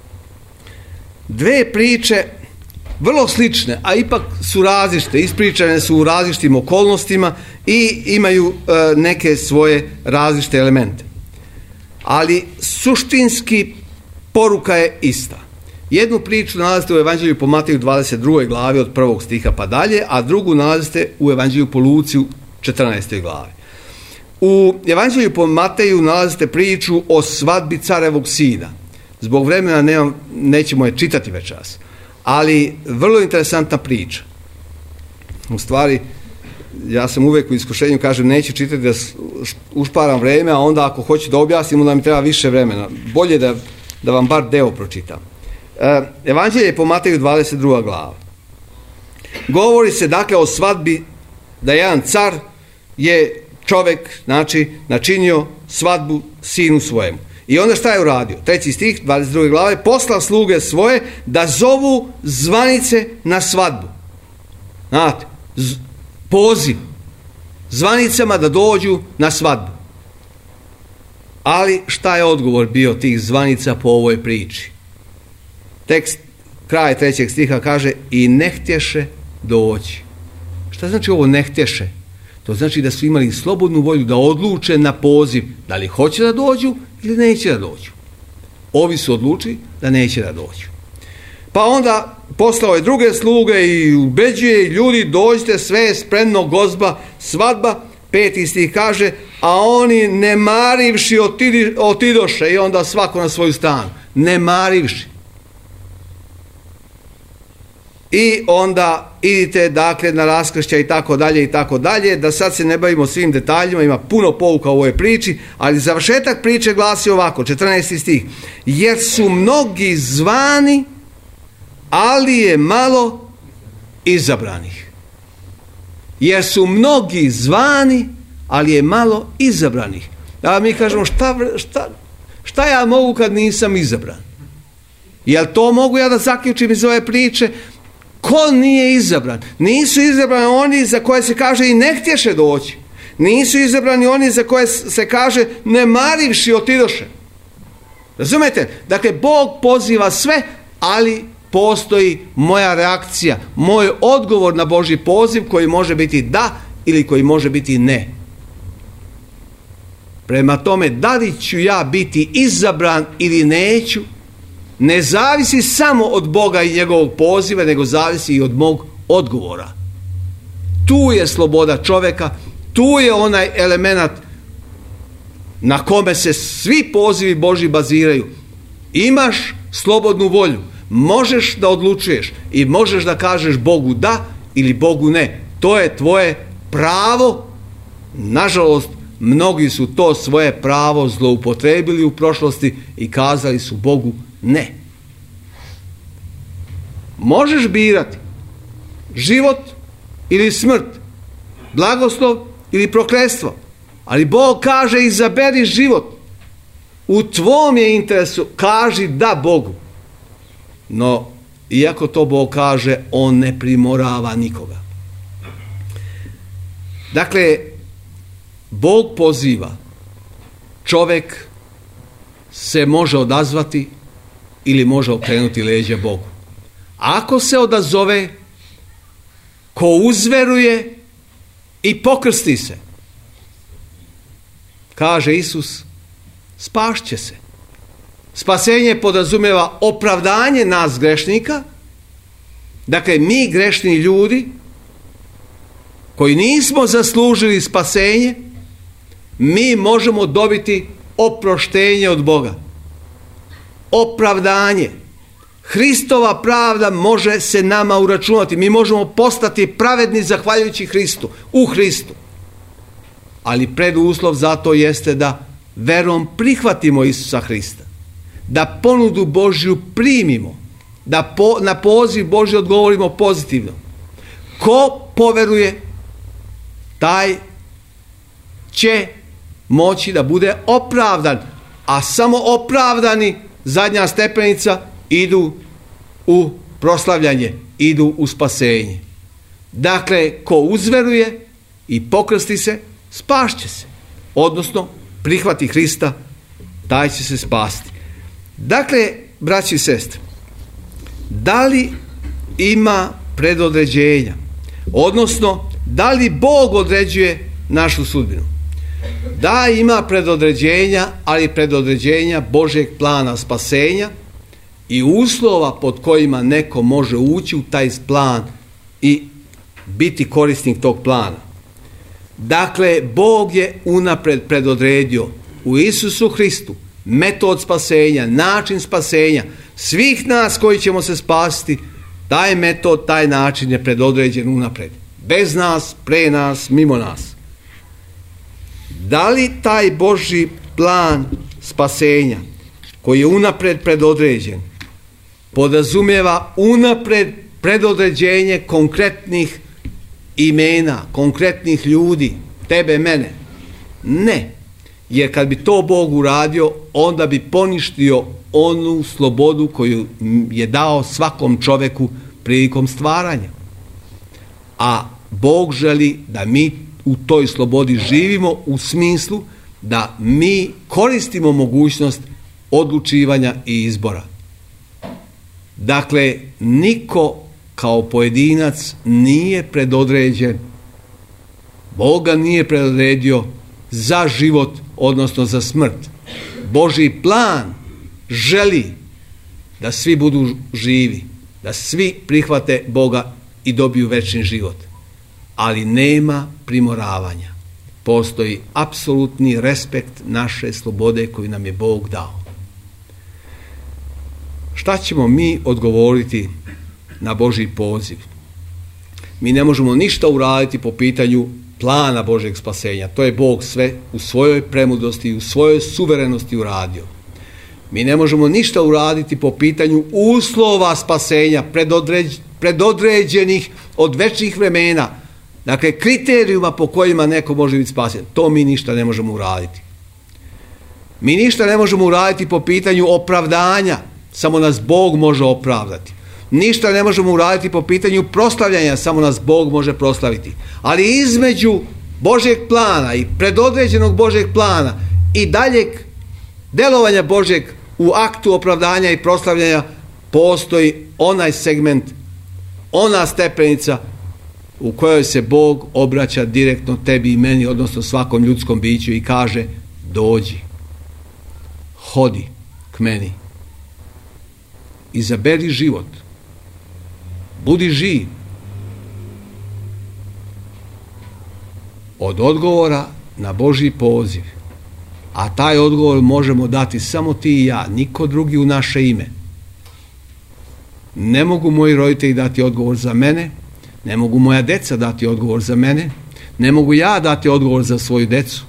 S1: Dve priče vrlo slične, a ipak su različite, ispričane su u različitim okolnostima i imaju e, neke svoje različite elemente. Ali suštinski poruka je ista. Jednu priču nalazite u Evanđelju po Mateju dvadeset drugoj glavi od prvog stiha pa dalje, a drugu nalazite u Evanđelju po Luci u četrnaestoj glavi. U Evanđelju po Mateju nalazite priču o svadbi carevog sina. Zbog vremena nemam, nećemo je čitati večeras, ali vrlo interesantna priča. U stvari, ja sam uvijek u iskušenju, kažem, neću čitati da ušparam vreme, a onda ako hoću da objasnim, onda mi treba više vremena. Bolje da, da vam bar deo pročitam. Evanđelje po Mateju dvadeset druga glava. Govori se dakle o svadbi, da jedan car je čovjek, znači, načinio svadbu sinu svojemu. I onda šta je uradio? Treći stih, dvadeset druge glave, poslao sluge svoje da zovu zvanice na svadbu. Znate, z- poziv zvanicama da dođu na svadbu. Ali šta je odgovor bio tih zvanica po ovoj priči? Tekst, kraj trećeg stiha kaže, i ne htješe doći. Šta znači ovo ne htješe? To znači da su imali slobodnu volju da odluče na poziv da li hoće da dođu ili neće da dođu. Ovi su odlučili da neće da dođu. Pa onda poslao je druge sluge i ubeđuje ljudi, dođite, sve je spremno, gozba, svadba. Peti stih kaže, a oni ne marivši otidi, otidoše, i onda svako na svoju stranu. Ne marivši. I onda idite dakle na raskršća i tako dalje i tako dalje, da sad se ne bavimo svim detaljima, ima puno pouka u ovoj priči, ali završetak priče glasi ovako, četrnaesti stih, jer su mnogi zvani, ali je malo izabranih. Jer su mnogi zvani, ali je malo izabranih. A mi kažemo, šta, šta, šta ja mogu kad nisam izabran? Jel to mogu ja da zaključim iz ove priče? Ko nije izabran? Nisu izabrani oni za koje se kaže i ne htješe doći. Nisu izabrani oni za koje se kaže ne marivši otidoše. Razumete? Dakle, Bog poziva sve, ali postoji moja reakcija, moj odgovor na Božji poziv koji može biti da ili koji može biti ne. Prema tome, da li ću ja biti izabran ili neću, ne zavisi samo od Boga i njegovog poziva, nego zavisi i od mog odgovora. Tu je sloboda čovjeka, tu je onaj element na kome se svi pozivi Božji baziraju. Imaš slobodnu volju, možeš da odlučuješ i možeš da kažeš Bogu da ili Bogu ne. To je tvoje pravo. Nažalost, mnogi su to svoje pravo zloupotrebili u prošlosti i kazali su Bogu ne. Možeš birati život ili smrt, blagoslov ili prokletstvo, ali Bog kaže izaberi život. U tvom je interesu, kaži da Bogu. No, iako to Bog kaže, on ne primorava nikoga. Dakle, Bog poziva, čovjek se može odazvati ili može okrenuti leđa Bogu. ako se odazove, ko uzveruje i pokrsti se, kaže Isus, spašće se. Spasenje podrazumijeva opravdanje nas grešnika. Dakle, mi grešni ljudi koji nismo zaslužili spasenje, mi možemo dobiti oproštenje od Boga. Opravdanje. Hristova pravda može se nama uračunati. Mi možemo postati pravedni zahvaljujući Hristu, u Hristu. Ali preduslov za to jeste da verom prihvatimo Isusa Hrista. Da ponudu Božju primimo. Da po, na poziv Božji odgovorimo pozitivno. Ko poveruje, taj će moći da bude opravdan. A samo opravdani, zadnja stepenica, idu u proslavljanje, idu u spasenje. Dakle, ko uzveruje i pokrsti se, spašće se. Odnosno, prihvati Hrista, taj će se spasti. Dakle, braći i sestre, da li ima predodređenja? Odnosno, da li Bog određuje našu sudbinu? Da, ima predodređenja, ali predodređenja Božjeg plana spasenja i uslova pod kojima neko može ući u taj plan i biti korisnik tog plana. Dakle, Bog je unapred predodredio u Isusu Hristu metod spasenja, način spasenja svih nas koji ćemo se spasiti. Taj metod, taj način je predodređen unapred. Bez nas, pre nas, mimo nas. Da li taj Božji plan spasenja koji je unapred predodređen podrazumijeva unapred predodređenje konkretnih imena, konkretnih ljudi, tebe, mene? Ne. Jer kad bi to Bog uradio, onda bi poništio onu slobodu koju je dao svakom čoveku prilikom stvaranja. A Bog želi da mi u toj slobodi živimo u smislu da mi koristimo mogućnost odlučivanja i izbora. Dakle, niko kao pojedinac nije predodređen, Boga nije predodredio za život, odnosno za smrt. Božji plan želi da svi budu živi, da svi prihvate Boga i dobiju večni život. Ali nema primoravanja. Postoji apsolutni respekt naše slobode koju nam je Bog dao. Šta ćemo mi odgovoriti na Božji poziv? Mi ne možemo ništa uraditi po pitanju plana Božjeg spasenja. To je Bog sve u svojoj premudrosti i u svojoj suverenosti uradio. Mi ne možemo ništa uraditi po pitanju uslova spasenja predodređ, predodređenih od večnih vremena. Dakle, kriterijuma po kojima neko može biti spasen. To mi ništa ne možemo uraditi. Mi ništa ne možemo uraditi po pitanju opravdanja. Samo nas Bog može opravdati. Ništa ne možemo uraditi po pitanju proslavljanja. Samo nas Bog može proslaviti. Ali između Božjeg plana i predodređenog Božjeg plana i daljeg delovanja Božjeg u aktu opravdanja i proslavljanja postoji onaj segment, ona stepenica u kojoj se Bog obraća direktno tebi i meni, odnosno svakom ljudskom biću i kaže: dođi, hodi k meni, izaberi život, budi živ. Od odgovora na Božji poziv, a taj odgovor možemo dati samo ti i ja, niko drugi u naše ime. Ne mogu moji roditelji dati odgovor za mene, ne mogu moja deca dati odgovor za mene, ne mogu ja dati odgovor za svoju decu,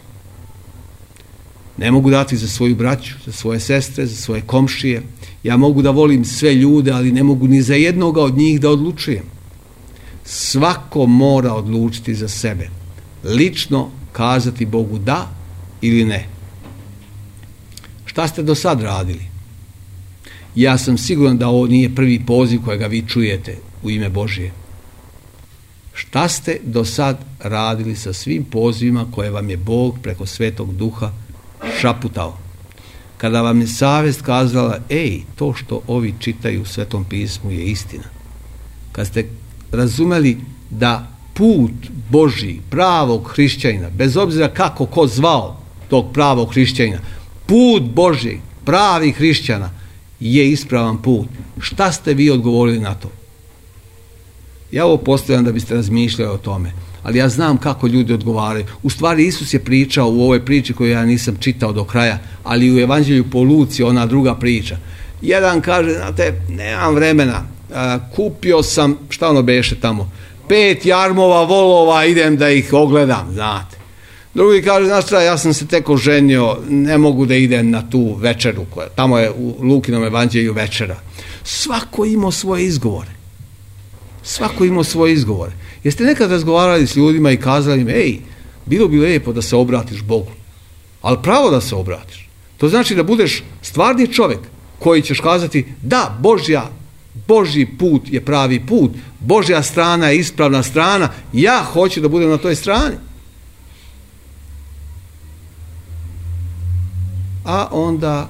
S1: ne mogu dati za svoju braću, za svoje sestre, za svoje komšije. Ja mogu da volim sve ljude, ali ne mogu ni za jednoga od njih da odlučujem. Svako mora odlučiti za sebe, lično kazati Bogu da ili ne. Šta ste do sad radili? Ja sam siguran da ovo nije prvi poziv kojega vi čujete u ime Božje. Šta ste do sad radili sa svim pozivima koje vam je Bog preko Svetog Duha šaputao? Kada vam je savjest kazala: ej, to što ovi čitaju u Svetom pismu je istina. kad ste razumeli da put Božji, pravog hrišćanina, bez obzira kako ko zvao tog pravog hrišćanina, put Božji, pravi hrišćana je ispravan put. Šta ste vi odgovorili na to? Ja ovo postavljam da biste razmišljali o tome, ali ja znam kako ljudi odgovaraju. U stvari Isus je pričao u ovoj priči koju ja nisam čitao do kraja, ali u Evanđelju po Luci ona druga priča. Jedan kaže, znate, nemam vremena, kupio sam, šta ono beše tamo, pet jarmova volova, idem da ih ogledam, znate. Drugi kaže, znaš, ja sam se tek oženio, ne mogu da idem na tu večeru, koja, tamo je u Lukinom Evanđelju večera. Svako imao svoje izgovore. Svako imao svoje izgovore. Jeste nekad razgovarali s ljudima i kazali im, ej, bilo bi lijepo da se obratiš Bogu, ali pravo da se obratiš. To znači da budeš stvarni čovjek koji ćeš kazati, da, Božja, Božji put je pravi put, Božja strana je ispravna strana, ja hoću da budem na toj strani. A onda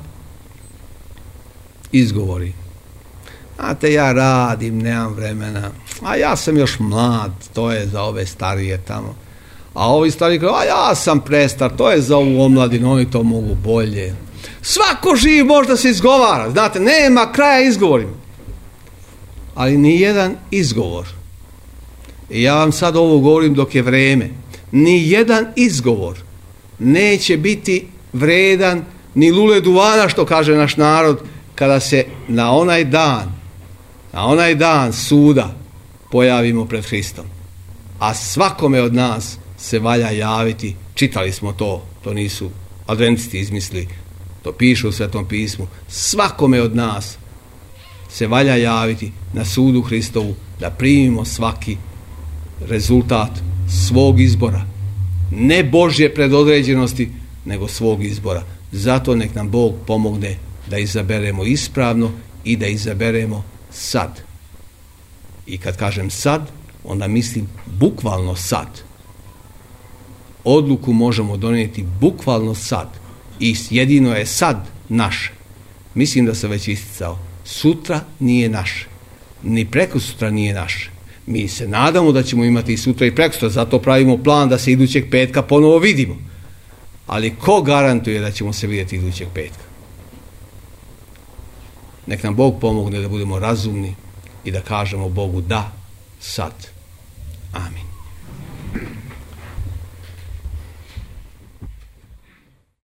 S1: izgovori. Znate, ja radim, nemam vremena, a ja sam još mlad, to je za ove starije tamo. A ovi stariji kažu, a ja sam prestar, to je za ovu omladinu, oni to mogu bolje. Svako živ možda se izgovara, znate, nema kraja izgovorima. Ali ni jedan izgovor, i ja vam sad ovo govorim dok je vreme, ni jedan izgovor neće biti vredan ni lule duvana, što kaže naš narod, kada se na onaj dan, na onaj dan suda pojavimo pred Hristom. A svakome od nas se valja javiti, čitali smo to, to nisu adventisti izmislili, to piše u Svetom pismu, svakome od nas se valja javiti na sudu Hristovu da primimo svaki rezultat svog izbora. Ne Božje predodređenosti, nego svog izbora. Zato nek nam Bog pomogne da izaberemo ispravno i da izaberemo sad. I kad kažem sad, onda mislim bukvalno sad. Odluku možemo donijeti bukvalno sad. I jedino je sad naše. Mislim da sam već isticao. Sutra nije naše. Ni prekosutra nije naše. Mi se nadamo da ćemo imati i sutra i prekosutra, zato pravimo plan da se idućeg petka ponovo vidimo. Ali ko garantuje da ćemo se vidjeti idućeg petka? Nek nam Bog pomogne da budemo razumni i da kažemo Bogu da, sad. Amin.